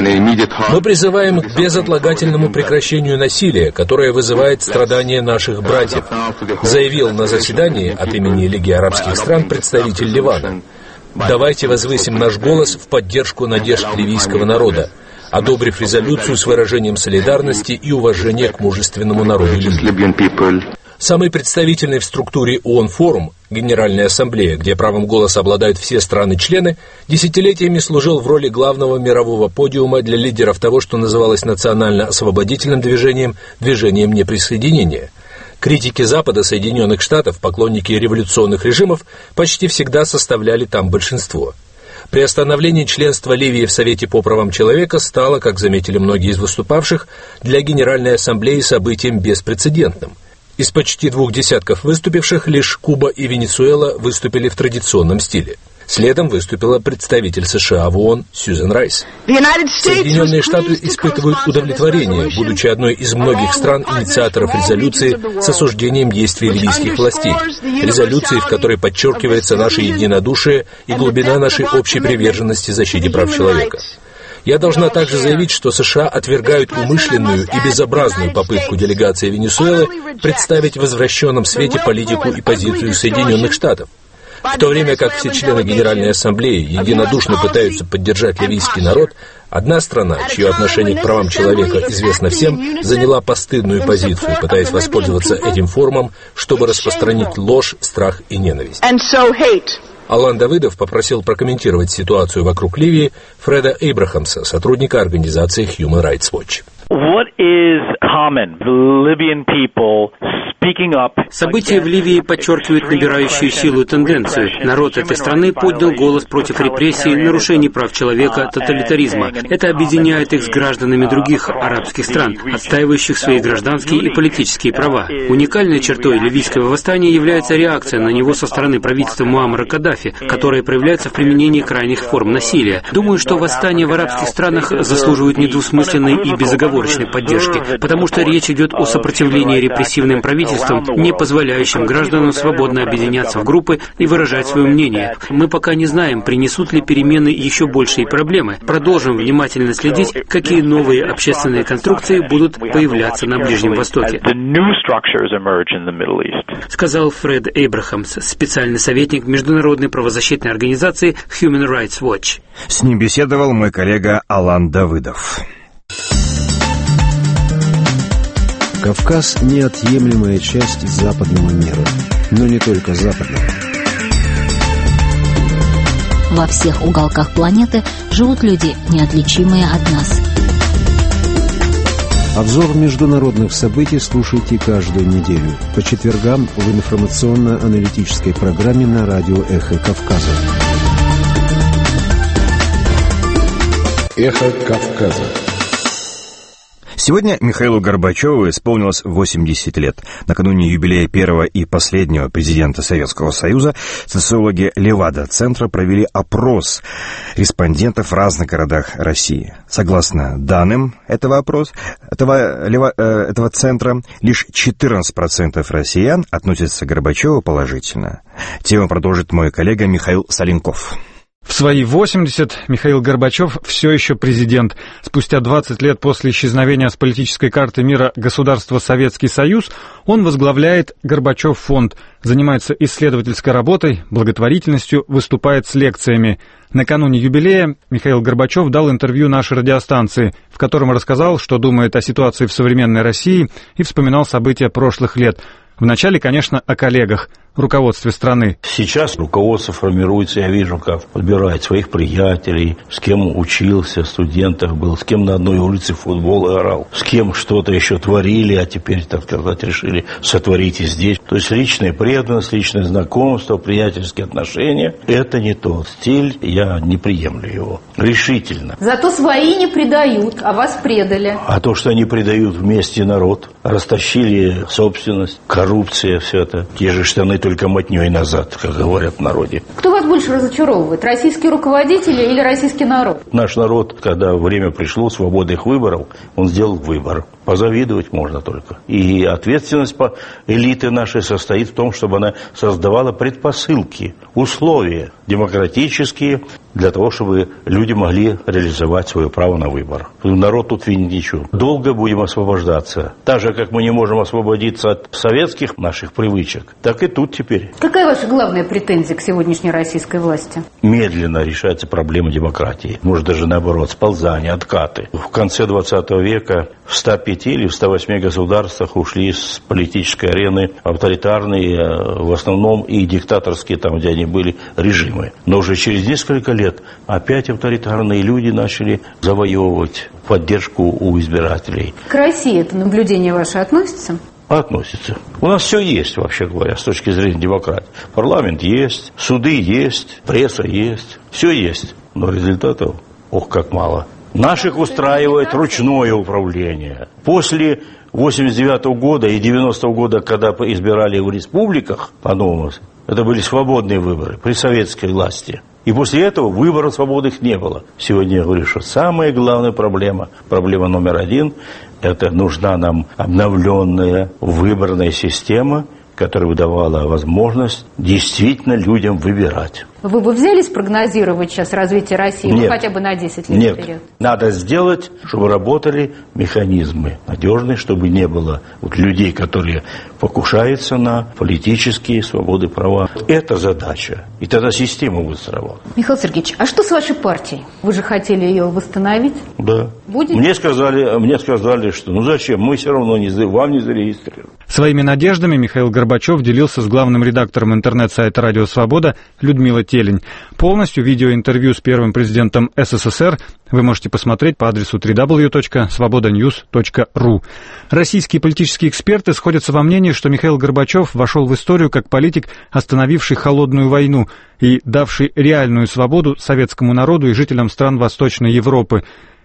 Мы призываем к безотлагательному прекращению насилия, которое вызывает страдания наших братьев, заявил на заседании от имени Лиги арабских стран представитель Ливана. Давайте возвысим наш голос в поддержку надежд ливийского народа, одобрив резолюцию с выражением солидарности и уважения к мужественному народу Ливии. Самый представительный в структуре ООН форум, Генеральная Ассамблея, где правом голоса обладают все страны-члены, десятилетиями служил в роли главного мирового подиума для лидеров того, что называлось национально-освободительным движением, движением неприсоединения. Критики Запада, Соединенных Штатов, поклонники революционных режимов почти всегда составляли там большинство. Приостановление членства Ливии в Совете по правам человека стало, как заметили многие из выступавших, для Генеральной Ассамблеи событием беспрецедентным. Из почти двух десятков выступивших лишь Куба и Венесуэла выступили в традиционном стиле. Следом выступила представитель США в ООН Сьюзен Райс. Соединенные Штаты испытывают удовлетворение, будучи одной из многих стран инициаторов резолюции с осуждением действий ливийских властей. Резолюции, в которой подчеркивается наше единодушие и глубина нашей общей приверженности защите прав человека. Я должна также заявить, что США отвергают умышленную и безобразную попытку делегации Венесуэлы представить в возвращенном свете политику и позицию Соединенных Штатов. В то время как все члены Генеральной Ассамблеи единодушно пытаются поддержать ливийский народ, одна страна, чье отношение к правам человека известно всем, заняла постыдную позицию, пытаясь воспользоваться этим форумом, чтобы распространить ложь, страх и ненависть. Алан Давыдов попросил прокомментировать ситуацию вокруг Ливии Фреда Эйбрахамса, сотрудника организации Human Rights Watch. What is common? The Libyan people speaking up. События в Ливии подчеркивают набирающую силу тенденцию. Народ этой страны поднял голос против репрессий, нарушений прав человека, тоталитаризма. Это объединяет их с гражданами других арабских стран, отстаивающих свои гражданские и политические права. Уникальной чертой ливийского восстания является реакция на него со стороны правительства Муаммара Каддафи, которая проявляется в применении крайних форм насилия. Думаю, что восстания в арабских странах заслуживают недвусмысленной и безоговорочной поддержки, потому что речь идет о сопротивлении репрессивным правительствам правительством, не позволяющим гражданам свободно объединяться в группы и выражать свое мнение. Мы пока не знаем, принесут ли перемены еще большие проблемы. Продолжим внимательно следить, какие новые общественные конструкции будут появляться на Ближнем Востоке, сказал Фред Эйбрахамс, специальный советник международной правозащитной организации Human Rights Watch. С ним беседовал мой коллега Алан Давыдов. Кавказ – неотъемлемая часть западного мира, но не только западного. Во всех уголках планеты живут люди, неотличимые от нас. Обзор международных событий слушайте каждую неделю по четвергам в информационно-аналитической программе на радио «Эхо Кавказа». «Эхо Кавказа». Сегодня Михаилу Горбачеву исполнилось восемьдесят лет. Накануне юбилея первого и последнего президента Советского Союза социологи Левада-центра провели опрос респондентов в разных городах России. Согласно данным этого опроса, этого, Лева, э, этого центра, лишь четырнадцать процентов россиян относятся к Горбачеву положительно. Тему продолжит мой коллега Михаил Соленков. В свои восемьдесят Михаил Горбачев все еще президент. Спустя двадцать лет после исчезновения с политической карты мира государства Советский Союз он возглавляет Горбачев фонд, занимается исследовательской работой, благотворительностью, выступает с лекциями. Накануне юбилея Михаил Горбачев дал интервью нашей радиостанции, в котором рассказал, что думает о ситуации в современной России и вспоминал события прошлых лет. Вначале, конечно, о коллегах, руководстве страны. Сейчас руководство формируется, я вижу, как подбирает своих приятелей, с кем учился, студентов был, с кем на одной улице в футбол играл, с кем что-то еще творили, а теперь, так сказать, решили сотворить и здесь. То есть личная преданность, личное знакомство, приятельские отношения – это не тот стиль, я не приемлю его. Решительно. Зато свои не предают, а вас предали. А то, что они предают вместе народ, растащили собственность, коррупция, все это, те же штаны только мотней назад, как говорят в народе. Кто вас больше разочаровывает, российские руководители или российский народ? Наш народ, когда время пришло, свободных выборов, он сделал выбор. Позавидовать можно только. И ответственность по элиты нашей состоит в том, чтобы она создавала предпосылки, условия демократические для того, чтобы люди могли реализовать свое право на выбор. Народ тут видит ничего. Долго будем освобождаться. Так же, как мы не можем освободиться от советских наших привычек, так и тут теперь. Какая ваша главная претензия к сегодняшней российской власти? Медленно решается проблема демократии. Может, даже наоборот, сползание, откаты. В конце двадцатого века в ста пяти или в ста восьми государствах ушли с политической арены авторитарные, в основном и диктаторские, там, где они были, режимы. Но уже через несколько лет опять авторитарные люди начали завоевывать поддержку у избирателей. К России это наблюдение ваше относится? Относится. У нас все есть, вообще говоря, с точки зрения демократии. Парламент есть, суды есть, пресса есть, все есть. Но результатов, ох, как мало. Наших устраивает ручное управление. После восемьдесят девятого года и девяностого года, когда избирали в республиках, по-новому, это были свободные выборы при советской власти. И после этого выборов свободных не было. Сегодня я говорю, что самая главная проблема, проблема номер один, это нужна нам обновленная выборная система, которая бы давала возможность действительно людям выбирать. Вы бы взялись прогнозировать сейчас развитие России, ну, хотя бы на десять лет Нет. вперед? Надо сделать, чтобы работали механизмы надежные, чтобы не было вот людей, которые покушаются на политические свободы, права. Это задача. И тогда система будет сработать. Михаил Сергеевич, а что с вашей партией? Вы же хотели ее восстановить? Да. Будете? Мне сказали, мне сказали, что ну зачем, мы все равно не, вам не зарегистрируем. Своими надеждами Михаил Горбачев делился с главным редактором интернет-сайта «Радио Свобода» Людмилой Телень. Полностью видеоинтервью с первым президентом СССР вы можете посмотреть по адресу дабл ю дабл ю дабл ю точка свобода ньюс точка ру. Российские политические эксперты сходятся во мнении, что Михаил Горбачев вошел в историю как политик, остановивший холодную войну и давший реальную свободу советскому народу и жителям стран Восточной Европы.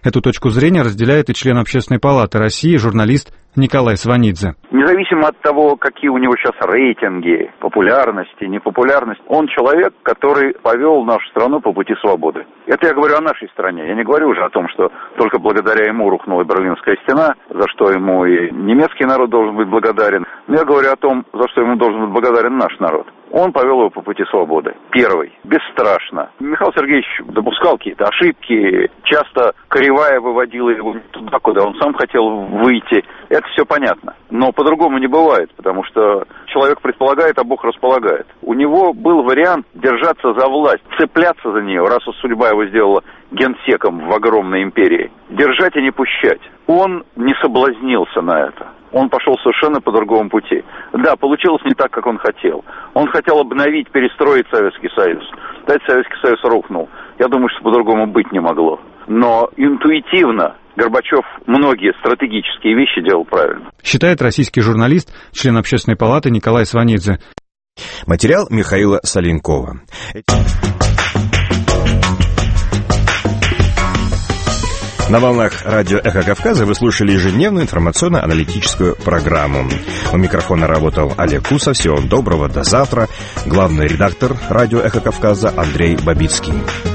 Эту точку зрения разделяет и член Общественной палаты России, журналист Николай Сванидзе. Независимо от того, какие у него сейчас рейтинги, популярности, непопулярность, он человек, который повел нашу страну по пути свободы. Это я говорю о нашей стране. Я не говорю уже о том, что только благодаря ему рухнула Берлинская стена, за что ему и немецкий народ должен быть благодарен. Но я говорю о том, за что ему должен быть благодарен наш народ. Он повел его по пути свободы. Первый. Бесстрашно. Михаил Сергеевич допускал какие-то ошибки, часто кривая выводила его туда, куда он сам хотел выйти. Это все понятно. Но по-другому не бывает, потому что человек предполагает, а Бог располагает. У него был вариант держаться за власть, цепляться за нее, раз уж судьба его сделала генсеком в огромной империи. Держать и не пущать. Он не соблазнился на это. Он пошел совершенно по другому пути. Да, получилось не так, как он хотел. Он хотел обновить, перестроить Советский Союз. Дать Советский Союз рухнул. Я думаю, что по-другому быть не могло. Но интуитивно Горбачев многие стратегические вещи делал правильно. Считает российский журналист, член Общественной палаты Николай Сванидзе. Материал Михаила Соленкова. На волнах радио «Эхо Кавказа» вы слушали ежедневную информационно-аналитическую программу. У микрофона работал Олег Кусов. Всего доброго, до завтра. Главный редактор радио «Эхо Кавказа» Андрей Бабицкий.